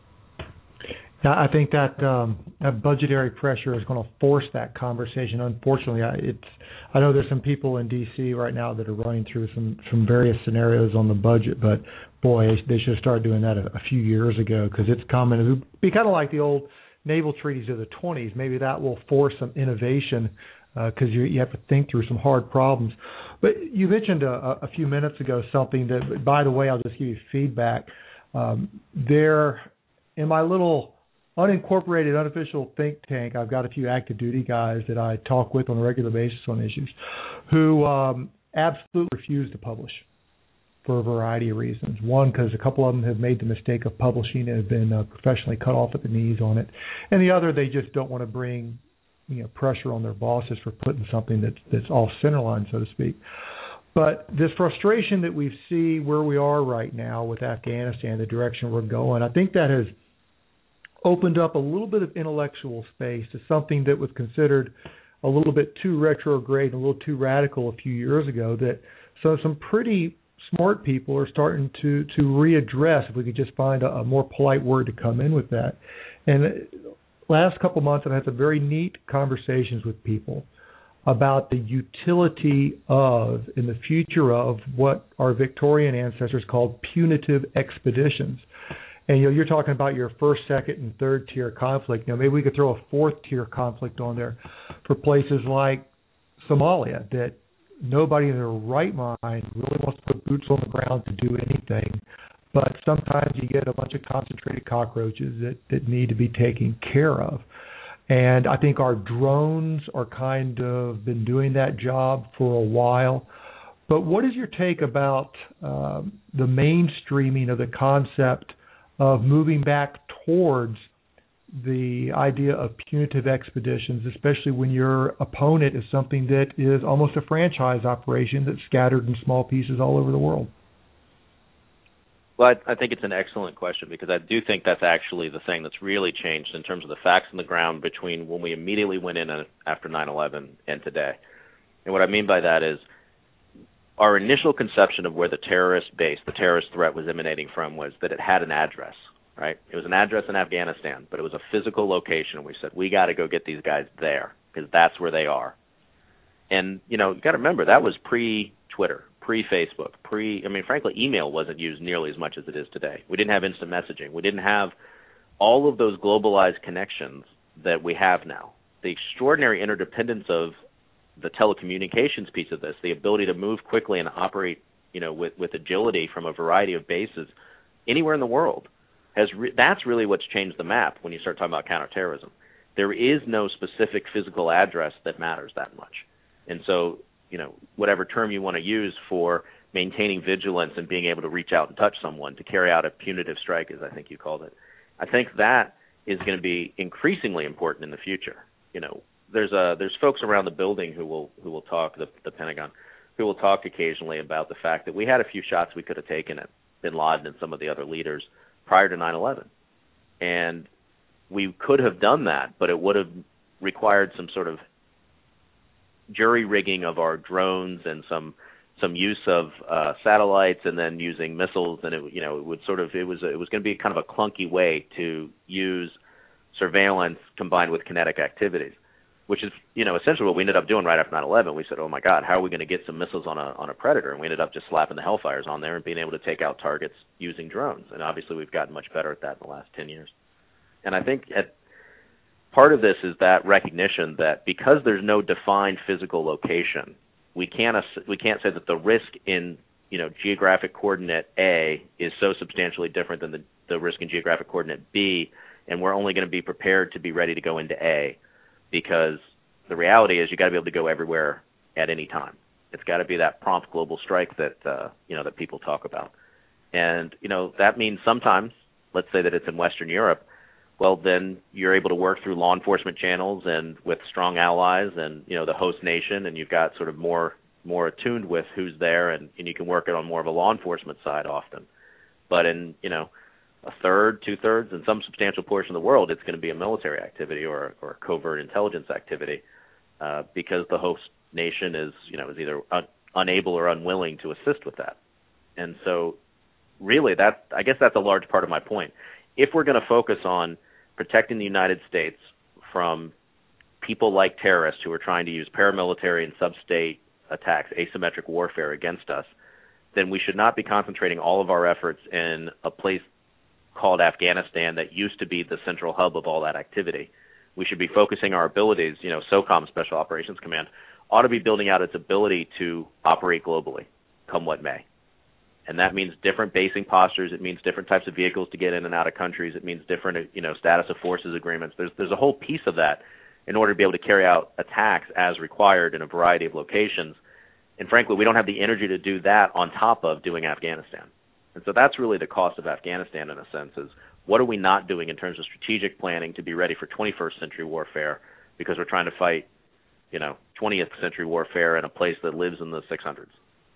Yeah, I think that, um, that budgetary pressure is going to force that conversation. Unfortunately, I, it's I know there's some people in D C right now that are running through some, some various scenarios on the budget, but boy, they should have started doing that a, a few years ago because it's coming. It would be kind of like the old naval treaties of the twenties. Maybe that will force some innovation because uh, you, you have to think through some hard problems. But you mentioned a, a few minutes ago something that, by the way, I'll just give you feedback. Um, there, in my little unincorporated, unofficial think tank, I've got a few active duty guys that I talk with on a regular basis on issues who um, absolutely refuse to publish for a variety of reasons. One, because a couple of them have made the mistake of publishing and have been uh, professionally cut off at the knees on it. And the other, they just don't want to bring you know, pressure on their bosses for putting something that's, that's off center line, so to speak. But this frustration that we see where we are right now with Afghanistan, the direction we're going, I think that has opened up a little bit of intellectual space to something that was considered a little bit too retrograde, and a little too radical a few years ago, that so some pretty smart people are starting to, to readdress, if we could just find a, a more polite word to come in with that. And last couple of months, I've had some very neat conversations with people about the utility of, in the future of, what our Victorian ancestors called punitive expeditions. And you know, you're talking about your first, second, and third tier conflict. You know, maybe we could throw a fourth tier conflict on there for places like Somalia that nobody in their right mind really wants to put boots on the ground to do anything. But sometimes you get a bunch of concentrated cockroaches that, that need to be taken care of. And I think our drones are kind of been doing that job for a while. But what is your take about um, the mainstreaming of the concept of moving back towards the idea of punitive expeditions, especially when your opponent is something that is almost a franchise operation that's scattered in small pieces all over the world? Well, I, I think it's an excellent question, because I do think that's actually the thing that's really changed in terms of the facts on the ground between when we immediately went in after nine eleven and today. And what I mean by that is our initial conception of where the terrorist base, the terrorist threat was emanating from, was that it had an address, right? It was an address in Afghanistan, but it was a physical location. We said, we got to go get these guys there because that's where they are. And, you know, you got to remember, that was pre-Twitter, pre-Facebook, pre, I mean, frankly, email wasn't used nearly as much as it is today. We didn't have instant messaging. We didn't have all of those globalized connections that we have now. The extraordinary interdependence of the telecommunications piece of this, the ability to move quickly and operate, you know, with, with agility from a variety of bases anywhere in the world, has re- that's really what's changed the map when you start talking about counterterrorism. There is no specific physical address that matters that much. And so, you know, whatever term you want to use for maintaining vigilance and being able to reach out and touch someone to carry out a punitive strike, as I think you called it, I think that is going to be increasingly important in the future. You know, there's a there's folks around the building who will who will talk, the, the Pentagon, who will talk occasionally about the fact that we had a few shots we could have taken at bin Laden and some of the other leaders prior to nine eleven. And we could have done that, but it would have required some sort of jury rigging of our drones and some some use of uh, satellites, and then using missiles, and it you know it would sort of it was it was going to be kind of a clunky way to use surveillance combined with kinetic activities. which is, you know, essentially what we ended up doing right after nine eleven. We said, oh, my God, how are we going to get some missiles on a on a Predator? And we ended up just slapping the Hellfires on there and being able to take out targets using drones. And obviously we've gotten much better at that in the last ten years. And I think at, part of this is that recognition that because there's no defined physical location, we can't we can't say that the risk in, you know, geographic coordinate A is so substantially different than the, the risk in geographic coordinate B, and we're only going to be prepared to be ready to go into A. Because the reality is you got to be able to go everywhere at any time. It's got to be that prompt global strike that uh, you know that people talk about, and you know that means sometimes, let's say that it's in Western Europe, well then you're able to work through law enforcement channels and with strong allies and you know the host nation, and you've got sort of more more attuned with who's there, and, and you can work it on more of a law enforcement side often. But in you know. a third, two-thirds, and some substantial portion of the world, it's going to be a military activity or, or a covert intelligence activity uh, because the host nation is, you know, is either un- unable or unwilling to assist with that. And so really, that I guess that's a large part of my point. If we're going to focus on protecting the United States from people like terrorists who are trying to use paramilitary and sub-state attacks, asymmetric warfare against us, then we should not be concentrating all of our efforts in a place called Afghanistan that used to be the central hub of all that activity. We should be focusing our abilities, you know, SOCOM, Special Operations Command, ought to be building out its ability to operate globally, come what may. And that means different basing postures. It means different types of vehicles to get in and out of countries. It means different, you know, status of forces agreements. There's there's a whole piece of that in order to be able to carry out attacks as required in a variety of locations. And frankly, we don't have the energy to do that on top of doing Afghanistan. And so that's really the cost of Afghanistan in a sense, is what are we not doing in terms of strategic planning to be ready for twenty-first century warfare because we're trying to fight, you know, twentieth century warfare in a place that lives in the six hundreds.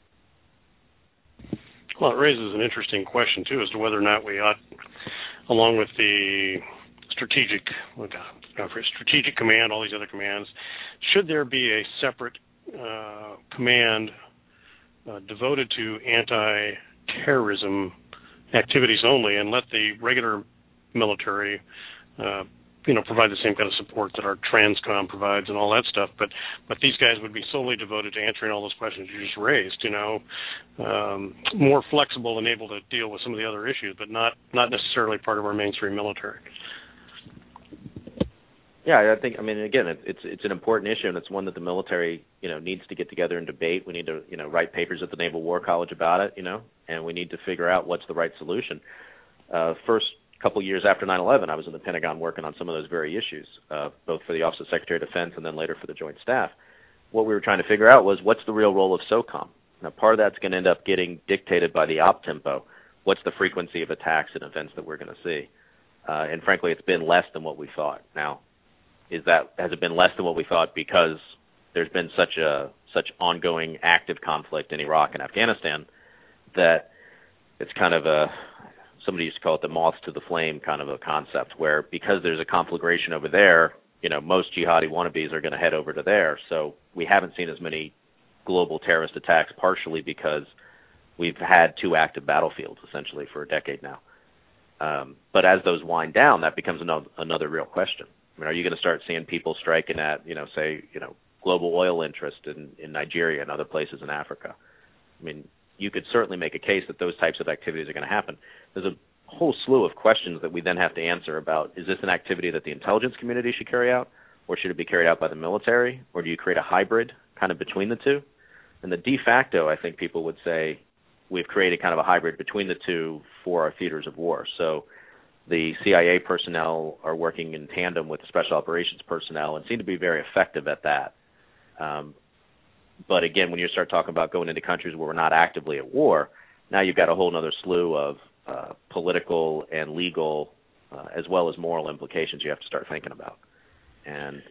Well, it raises an interesting question, too, as to whether or not we ought, along with the strategic, strategic command, all these other commands, should there be a separate uh, command uh, devoted to anti-terrorism activities only, and let the regular military, uh, you know, provide the same kind of support that our Transcom provides and all that stuff. But but these guys would be solely devoted to answering all those questions you just raised. You know, um, more flexible and able to deal with some of the other issues, but not not necessarily part of our mainstream military. Yeah, I think. I mean, again, it, it's it's an important issue, and it's one that the military, you know, needs to get together and debate. We need to, you know, write papers at the Naval War College about it, you know, and we need to figure out what's the right solution. Uh, first couple years after nine eleven, I was in the Pentagon working on some of those very issues, uh, both for the Office of Secretary of Defense and then later for the Joint Staff. What we were trying to figure out was what's the real role of SOCOM. Now, part of that's going to end up getting dictated by the op tempo. What's the frequency of attacks and events that we're going to see? Uh, and frankly, it's been less than what we thought. Now, is that has it been less than what we thought because there's been such a such ongoing active conflict in Iraq and Afghanistan that it's kind of a, somebody used to call it the moth to the flame kind of a concept, where because there's a conflagration over there, you know, most jihadi wannabes are going to head over to there. So we haven't seen as many global terrorist attacks, partially because we've had two active battlefields essentially for a decade now. Um, but as those wind down, that becomes another, another real question. I mean, are you going to start seeing people striking at, you know, say, you know, global oil interest in, in Nigeria and other places in Africa? I mean, you could certainly make a case that those types of activities are going to happen. There's a whole slew of questions that we then have to answer about, is this an activity that the intelligence community should carry out, or should it be carried out by the military, or do you create a hybrid kind of between the two? And the de facto, I think people would say, we've created kind of a hybrid between the two for our theaters of war. So the C I A personnel are working in tandem with the special operations personnel and seem to be very effective at that. Um, but again, when you start talking about going into countries where we're not actively at war, now you've got a whole other slew of uh, political and legal uh, as well as moral implications you have to start thinking about. And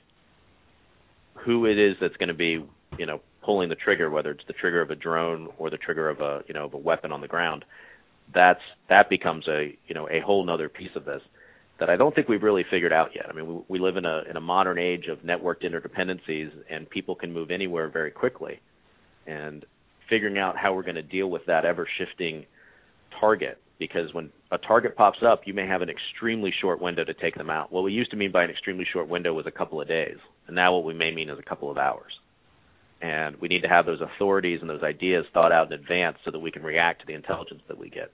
who it is that's going to be, you know, pulling the trigger, whether it's the trigger of a drone or the trigger of a, you know, of a weapon on the ground, that's that becomes a, you know, a whole other piece of this that I don't think we've really figured out yet. I mean, we, we live in a in a modern age of networked interdependencies, and people can move anywhere very quickly. And figuring out how we're going to deal with that ever-shifting target, because when a target pops up, you may have an extremely short window to take them out. What we used to mean by an extremely short window was a couple of days, and now what we may mean is a couple of hours. And we need to have those authorities and those ideas thought out in advance so that we can react to the intelligence that we get.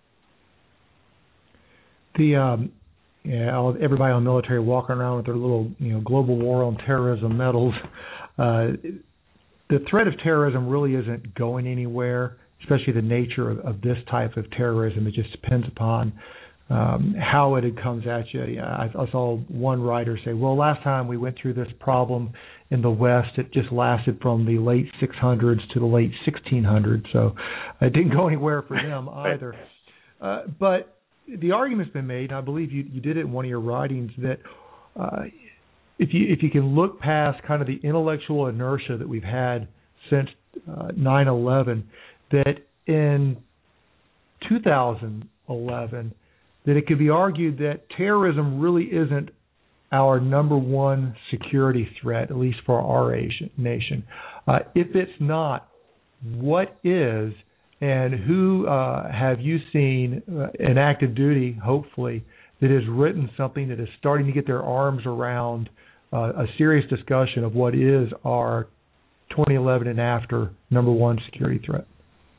The um, yeah, all, everybody on military walking around with their little, you know, global war on terrorism medals. Uh, the threat of terrorism really isn't going anywhere, especially the nature of, of this type of terrorism. It just depends upon um, how it comes at you. Yeah, I, I saw one writer say, well, last time we went through this problem in the West, it just lasted from the late six hundreds to the late sixteen hundreds, so it didn't go anywhere for them either. Uh, but the argument's been made, and I believe you, you did it in one of your writings, that uh, if you if you can look past kind of the intellectual inertia that we've had since uh, nine eleven, that in two thousand eleven, that it could be argued that terrorism really isn't our number one security threat, at least for our Asian nation. Uh, if it's not, what is, and who uh, have you seen uh, in active duty, hopefully, that has written something that is starting to get their arms around uh, a serious discussion of what is our twenty eleven and after number one security threat?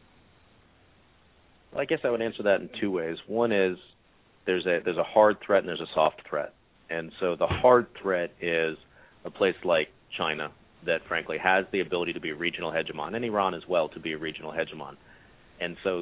Well, I guess I would answer that in two ways. One is there's a there's a hard threat and there's a soft threat. And so the hard threat is a place like China that, frankly, has the ability to be a regional hegemon, and Iran as well to be a regional hegemon. And so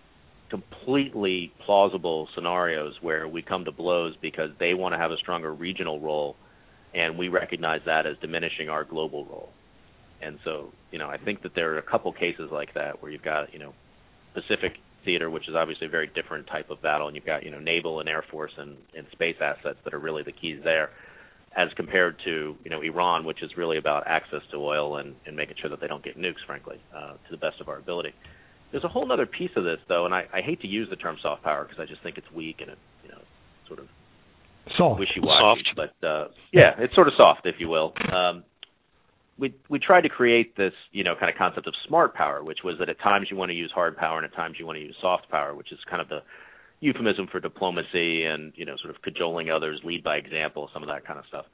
completely plausible scenarios where we come to blows because they want to have a stronger regional role, and we recognize that as diminishing our global role. And so, you know, I think that there are a couple cases like that where you've got, you know, Pacific theater, which is obviously a very different type of battle, and you've got, you know, naval and air force and, and space assets that are really the keys there, as compared to, you know, Iran, which is really about access to oil and, and making sure that they don't get nukes, frankly, uh, to the best of our ability. There's a whole other piece of this, though, and I, I hate to use the term soft power because I just think it's weak and it, you know, sort of soft. wishy-washy. Soft. But uh, yeah, it's sort of soft, if you will. Um, we we tried to create this, you know, kind of concept of smart power, which was that at times you want to use hard power and at times you want to use soft power, which is kind of the euphemism for diplomacy and, you know, sort of cajoling others, lead by example, some of that kind of stuff.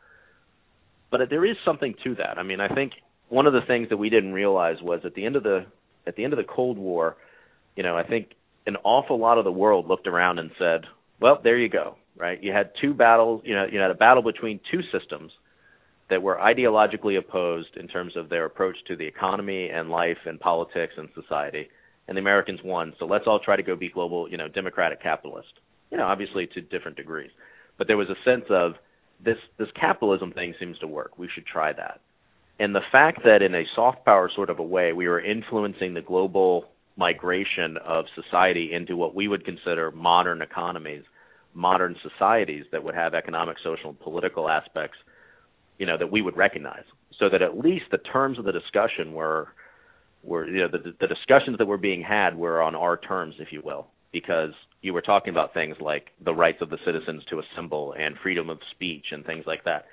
But there is something to that. I mean, I think one of the things that we didn't realize was at the end of the at the end of the Cold War, you know, I think an awful lot of the world looked around and said, well, there you go, right? You had two battles, you know, you had a battle between two systems that were ideologically opposed in terms of their approach to the economy and life and politics and society, and the Americans won. So let's all try to go be global, you know, democratic capitalist, you know, obviously to different degrees. But there was a sense of this this capitalism thing seems to work. We should try that. And the fact that in a soft power sort of a way, we were influencing the global migration of society into what we would consider modern economies, modern societies that would have economic, social, and political aspects, you know, that we would recognize, so that at least the terms of the discussion were, were you know, the, the discussions that were being had were on our terms, if you will, because you were talking about things like the rights of the citizens to assemble and freedom of speech and things like that.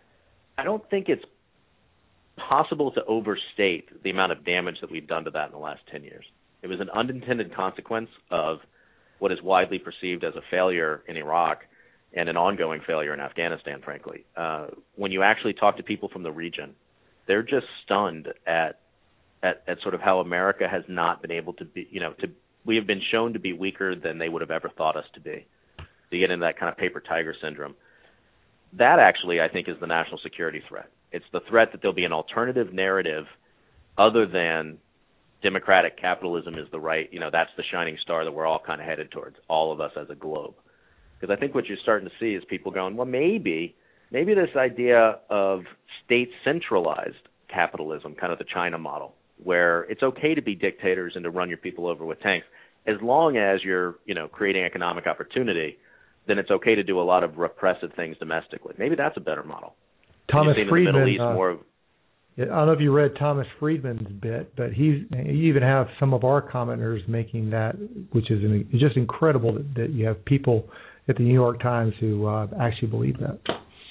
I don't think it's possible to overstate the amount of damage that we've done to that in the last ten years. It was an unintended consequence of what is widely perceived as a failure in Iraq and an ongoing failure in Afghanistan, frankly. Uh, when you actually talk to people from the region, they're just stunned at, at at sort of how America has not been able to be, you know, to we have been shown to be weaker than they would have ever thought us to be. To get into that kind of paper tiger syndrome. That actually, I think, is the national security threat. It's the threat that there'll be an alternative narrative other than democratic capitalism is the right, you know, that's the shining star that we're all kind of headed towards, all of us as a globe. Because I think what you're starting to see is people going, well, maybe, maybe this idea of state-centralized capitalism, kind of the China model, where it's okay to be dictators and to run your people over with tanks, as long as you're, you know, creating economic opportunity, then it's okay to do a lot of repressive things domestically. Maybe that's a better model. Thomas Friedman. In the Middle East, uh, more of, I don't know if you read Thomas Friedman's bit, but he's, you even have some of our commenters making that, which is an, it's just incredible that, that you have people at the New York Times who uh, actually believe that.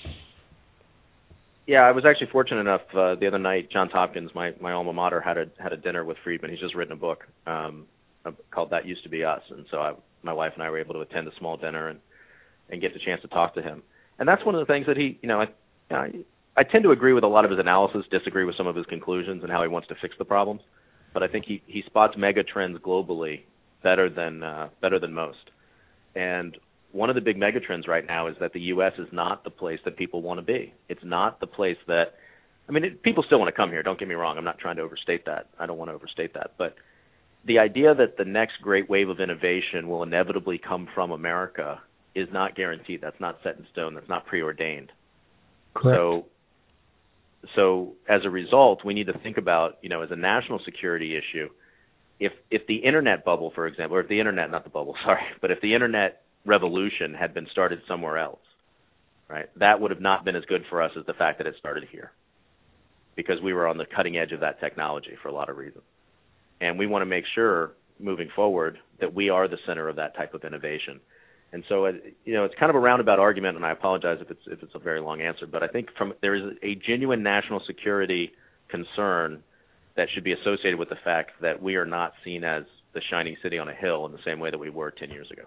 Yeah, I was actually fortunate enough uh, the other night. Johns Hopkins, my, my alma mater, had a had a dinner with Friedman. He's just written a book um, called "That Used to Be Us," and so I my wife and I were able to attend a small dinner and, and get the chance to talk to him. And that's one of the things that he, you know, I, I, I tend to agree with a lot of his analysis, disagree with some of his conclusions and how he wants to fix the problems. But I think he, he spots mega trends globally better than uh, better than most. And one of the big mega trends right now is that the U S is not the place that people want to be. It's not the place that, I mean, it, people still want to come here. Don't get me wrong. I'm not trying to overstate that. I don't want to overstate that. But the idea that the next great wave of innovation will inevitably come from America is not guaranteed. That's not set in stone. That's not preordained. Correct. So, so as a result, we need to think about, you know, as a national security issue, if if the internet bubble, for example, or if the internet, not the bubble, sorry, but if the internet revolution had been started somewhere else, right, that would have not been as good for us as the fact that it started here, because we were on the cutting edge of that technology for a lot of reasons. And we want to make sure, moving forward, that we are the center of that type of innovation. And so, you know, it's kind of a roundabout argument, and I apologize if it's if it's a very long answer, but I think from there is a genuine national security concern that should be associated with the fact that we are not seen as the shining city on a hill in the same way that we were ten years ago.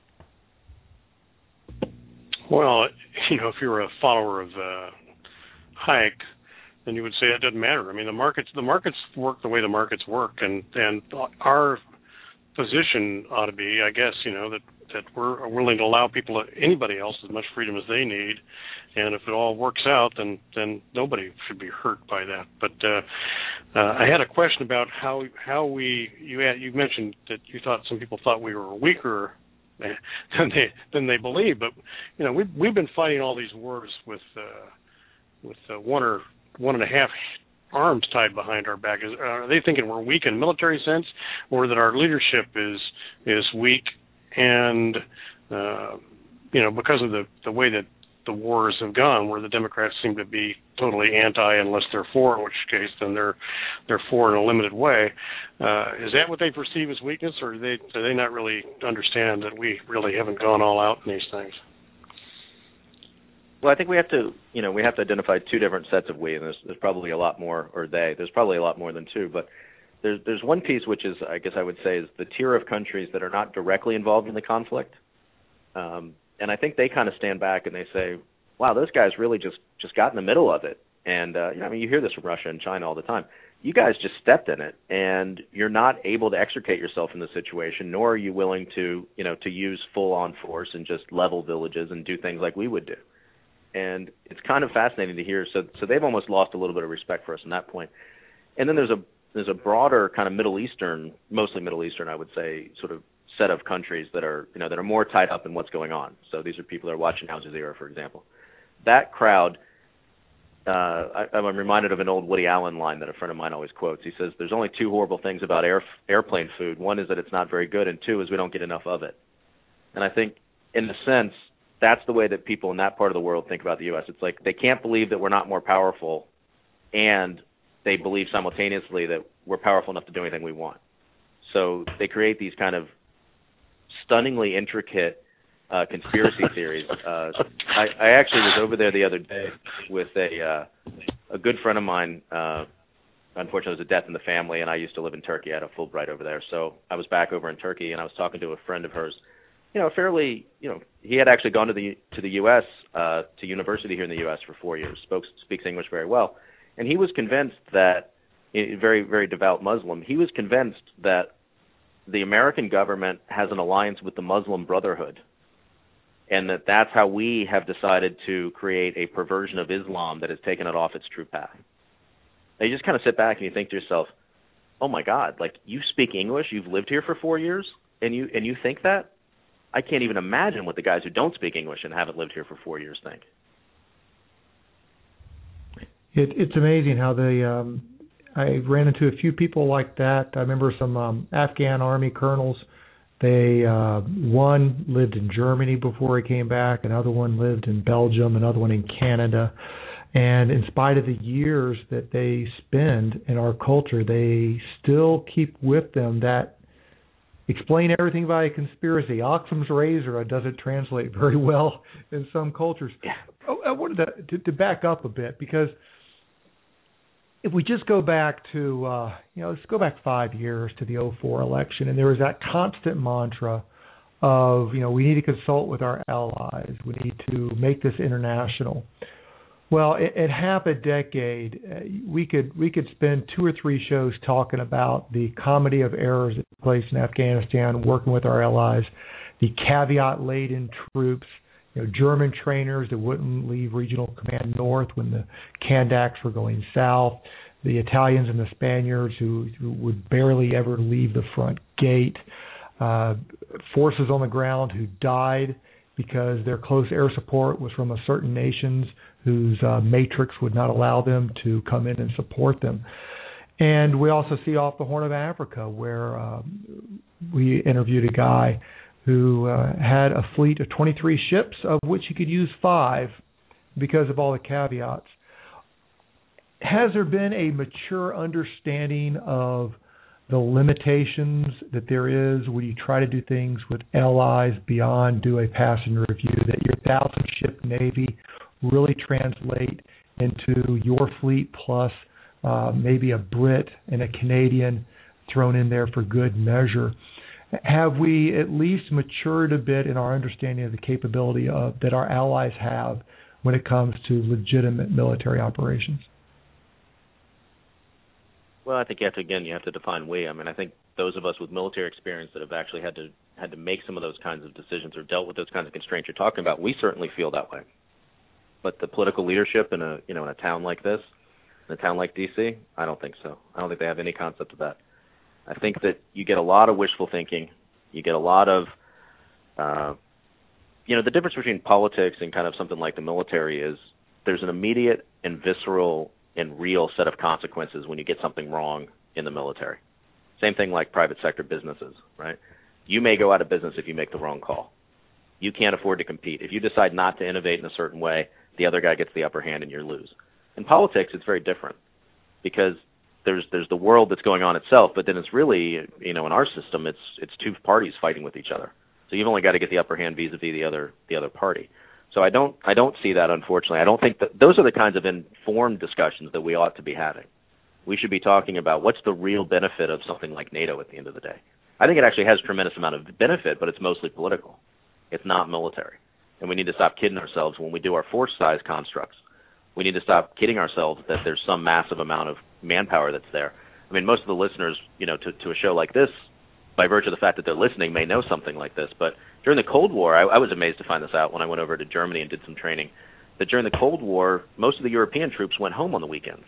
Well, you know, if you're a follower of uh, Hayek, then you would say it doesn't matter. I mean, the markets the markets work the way the markets work, and and our position ought to be, I guess, you know, that that we're willing to allow people, anybody else, as much freedom as they need, and if it all works out, then then nobody should be hurt by that. But uh, uh, I had a question about how how we you had, you mentioned that you thought some people thought we were weaker than they than they believe, but you know, we've we've been fighting all these wars with uh, with uh, one or one and a half arms tied behind our back. Is, are they thinking we're weak in military sense, or that our leadership is is weak? And, uh, you know, because of the, the way that the wars have gone, where the Democrats seem to be totally anti unless they're for, in which case then they're they're for in a limited way. Uh, is that what they perceive as weakness, or do they, do they not really understand that we really haven't gone all out in these things? Well, I think we have to, you know, we have to identify two different sets of we, and there's, there's probably a lot more, or they, there's probably a lot more than two, but There's there's one piece which is, I guess I would say, is the tier of countries that are not directly involved in the conflict. Um, and I think they kind of stand back and they say, wow, those guys really just, just got in the middle of it. And, uh, you know, I mean, you hear this from Russia and China all the time. You guys just stepped in it, and you're not able to extricate yourself from the situation, nor are you willing to, you know, to use full-on force and just level villages and do things like we would do. And it's kind of fascinating to hear. So, so they've almost lost a little bit of respect for us on that point. And then there's a There's a broader kind of Middle Eastern, mostly Middle Eastern, I would say, sort of set of countries that are, you know, that are more tied up in what's going on. So these are people that are watching Al Jazeera, for example. That crowd, uh, I, I'm reminded of an old Woody Allen line that a friend of mine always quotes. He says, "There's only two horrible things about air, airplane food. One is that it's not very good, and two is we don't get enough of it." And I think, in a sense, that's the way that people in that part of the world think about the U S. It's like they can't believe that we're not more powerful, and they believe simultaneously that we're powerful enough to do anything we want. So they create these kind of stunningly intricate uh, conspiracy theories. Uh, I, I actually was over there the other day with a uh, a good friend of mine. Uh, unfortunately, there was a death in the family, and I used to live in Turkey. I had a Fulbright over there. So I was back over in Turkey, and I was talking to a friend of hers. You know, fairly, you know, he had actually gone to the to the U S, uh, to university here in the U S for four years, spoke, speaks English very well. And he was convinced that, very, very devout Muslim, he was convinced that the American government has an alliance with the Muslim Brotherhood, and that that's how we have decided to create a perversion of Islam that has taken it off its true path. Now you just kind of sit back and you think to yourself, oh my God, like, you speak English, you've lived here for four years, and you and you think that? I can't even imagine what the guys who don't speak English and haven't lived here for four years think. It, it's amazing how they. Um, I ran into a few people like that. I remember some um, Afghan army colonels. They uh, one lived in Germany before he came back. Another one lived in Belgium. Another one in Canada. And in spite of the years that they spend in our culture, they still keep with them that explain everything by a conspiracy. Occam's razor doesn't translate very well in some cultures. I wanted to, to, to back up a bit, because if we just go back to, uh, you know, let's go back five years to the oh four election, and there was that constant mantra of, you know, we need to consult with our allies. We need to make this international. Well, in, in half a decade, uh, we could we could spend two or three shows talking about the comedy of errors that took place in Afghanistan, working with our allies, the caveat-laden troops, you know, German trainers that wouldn't leave Regional Command North when the Kandaks were going south, the Italians and the Spaniards who, who would barely ever leave the front gate, uh, forces on the ground who died because their close air support was from a certain nations whose uh, matrix would not allow them to come in and support them. And we also see off the Horn of Africa where um, we interviewed a guy who uh, had a fleet of twenty-three ships, of which he could use five because of all the caveats. Has there been a mature understanding of the limitations that there is when you try to do things with allies beyond do a passenger review, that your thousand-ship Navy really translate into your fleet plus uh, maybe a Brit and a Canadian thrown in there for good measure? Have we at least matured a bit in our understanding of the capability of that our allies have when it comes to legitimate military operations? Well, I think you have to, again, you have to define we. I mean, I think those of us with military experience that have actually had to had to make some of those kinds of decisions or dealt with those kinds of constraints you're talking about, we certainly feel that way. But the political leadership in a you know in a town like this, in a town like D C, I don't think so. I don't think they have any concept of that. I think that you get a lot of wishful thinking. You get a lot of, uh, you know, the difference between politics and kind of something like the military is there's an immediate and visceral and real set of consequences when you get something wrong in the military. Same thing like private sector businesses, right? You may go out of business if you make the wrong call. You can't afford to compete. If you decide not to innovate in a certain way, the other guy gets the upper hand and you lose. In politics, it's very different because there's there's the world that's going on itself, but then it's really, you know, in our system, it's it's two parties fighting with each other. So you've only got to get the upper hand vis-a-vis the other the other party. So I don't I don't see that, unfortunately. I don't think that those are the kinds of informed discussions that we ought to be having. We should be talking about what's the real benefit of something like NATO at the end of the day. I think it actually has a tremendous amount of benefit, but it's mostly political. It's not military. And we need to stop kidding ourselves when we do our force size constructs. We need to stop kidding ourselves that there's some massive amount of manpower that's there. I mean, most of the listeners, you know, to, to a show like this, by virtue of the fact that they're listening, may know something like this. But during the Cold War, I, I was amazed to find this out when I went over to Germany and did some training, that during the Cold War, most of the European troops went home on the weekends.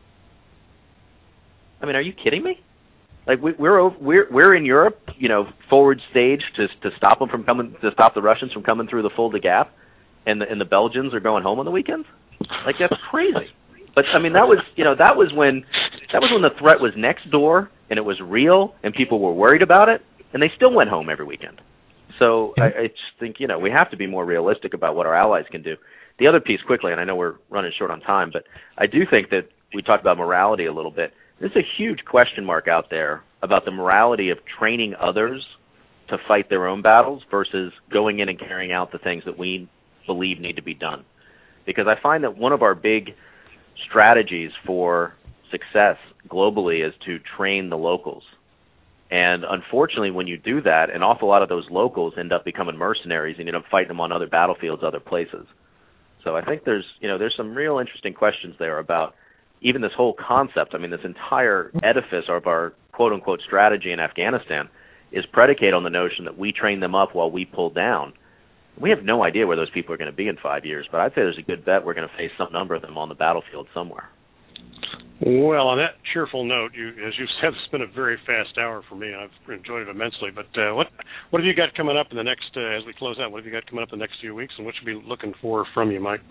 I mean, are you kidding me? Like we, we're over, we're we're in Europe, you know, forward stage to to stop them from coming, to stop the Russians from coming through the Fulda Gap, and the and the Belgians are going home on the weekends. Like that's crazy. But I mean, that was you know that was when that was when the threat was next door and it was real and people were worried about it, and they still went home every weekend. So I, I just think you know we have to be more realistic about what our allies can do. The other piece, quickly, and I know we're running short on time, but I do think that we talked about morality a little bit. There's a huge question mark out there about the morality of training others to fight their own battles versus going in and carrying out the things that we believe need to be done. Because I find that one of our big strategies for success globally is to train the locals. And unfortunately, when you do that, an awful lot of those locals end up becoming mercenaries and end up fighting them on other battlefields, other places. So I think there's, you know, there's some real interesting questions there about even this whole concept. I mean, this entire edifice of our quote-unquote strategy in Afghanistan is predicated on the notion that we train them up while we pull down. We have no idea where those people are going to be in five years, but I'd say there's a good bet we're going to face some number of them on the battlefield somewhere. Well, on that cheerful note, you, as you said, it's been a very fast hour for me. I've enjoyed it immensely. But uh, what what have you got coming up in the next, uh, as we close out, what have you got coming up in the next few weeks, and what should we be looking for from you, Mike?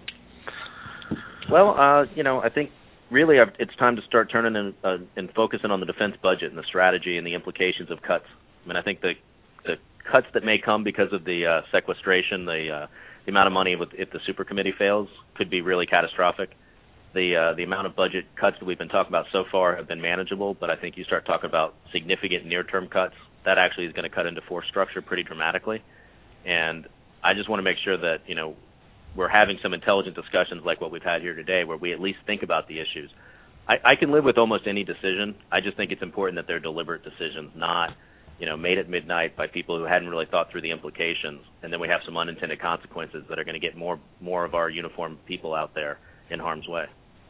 Well, uh, you know, I think really I've, it's time to start turning and, uh, and focusing on the defense budget and the strategy and the implications of cuts. I mean, I think the, the cuts that may come because of the uh, sequestration, the uh, the amount of money with, if the super committee fails, could be really catastrophic. The uh, the amount of budget cuts that we've been talking about so far have been manageable, but I think you start talking about significant near-term cuts, that actually is going to cut into force structure pretty dramatically. And I just want to make sure that, you know, we're having some intelligent discussions like what we've had here today where we at least think about the issues. I, I can live with almost any decision. I just think it's important that they're deliberate decisions, not you know, made at midnight by people who hadn't really thought through the implications, and then we have some unintended consequences that are going to get more more of our uniformed people out there in harm's way.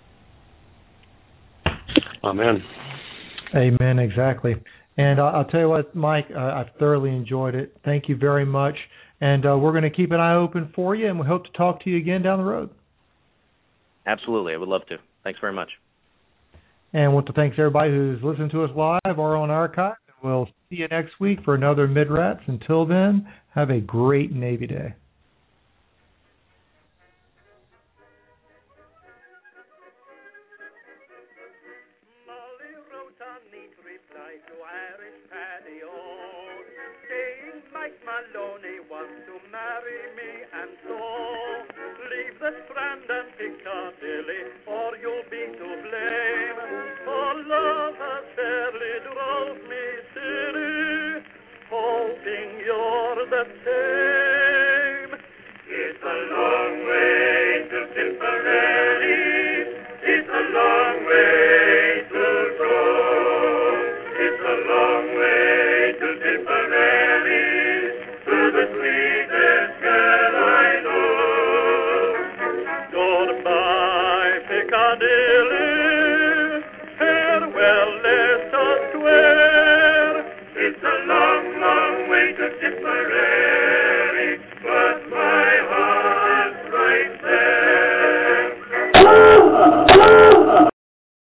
Amen. Amen, exactly. And uh, I'll tell you what, Mike, uh, I've thoroughly enjoyed it. Thank you very much. And uh, we're going to keep an eye open for you, and we hope to talk to you again down the road. Absolutely. I would love to. Thanks very much. And I want to thank everybody who's listened to us live or on archive. We'll see you next week for another Mid-Rats. Until then, have a great Navy Day. Molly wrote a neat reply to Irish Paddy O, saying Mike Maloney wants to marry me, and so leave the Strand and Piccadilly, or you'll be too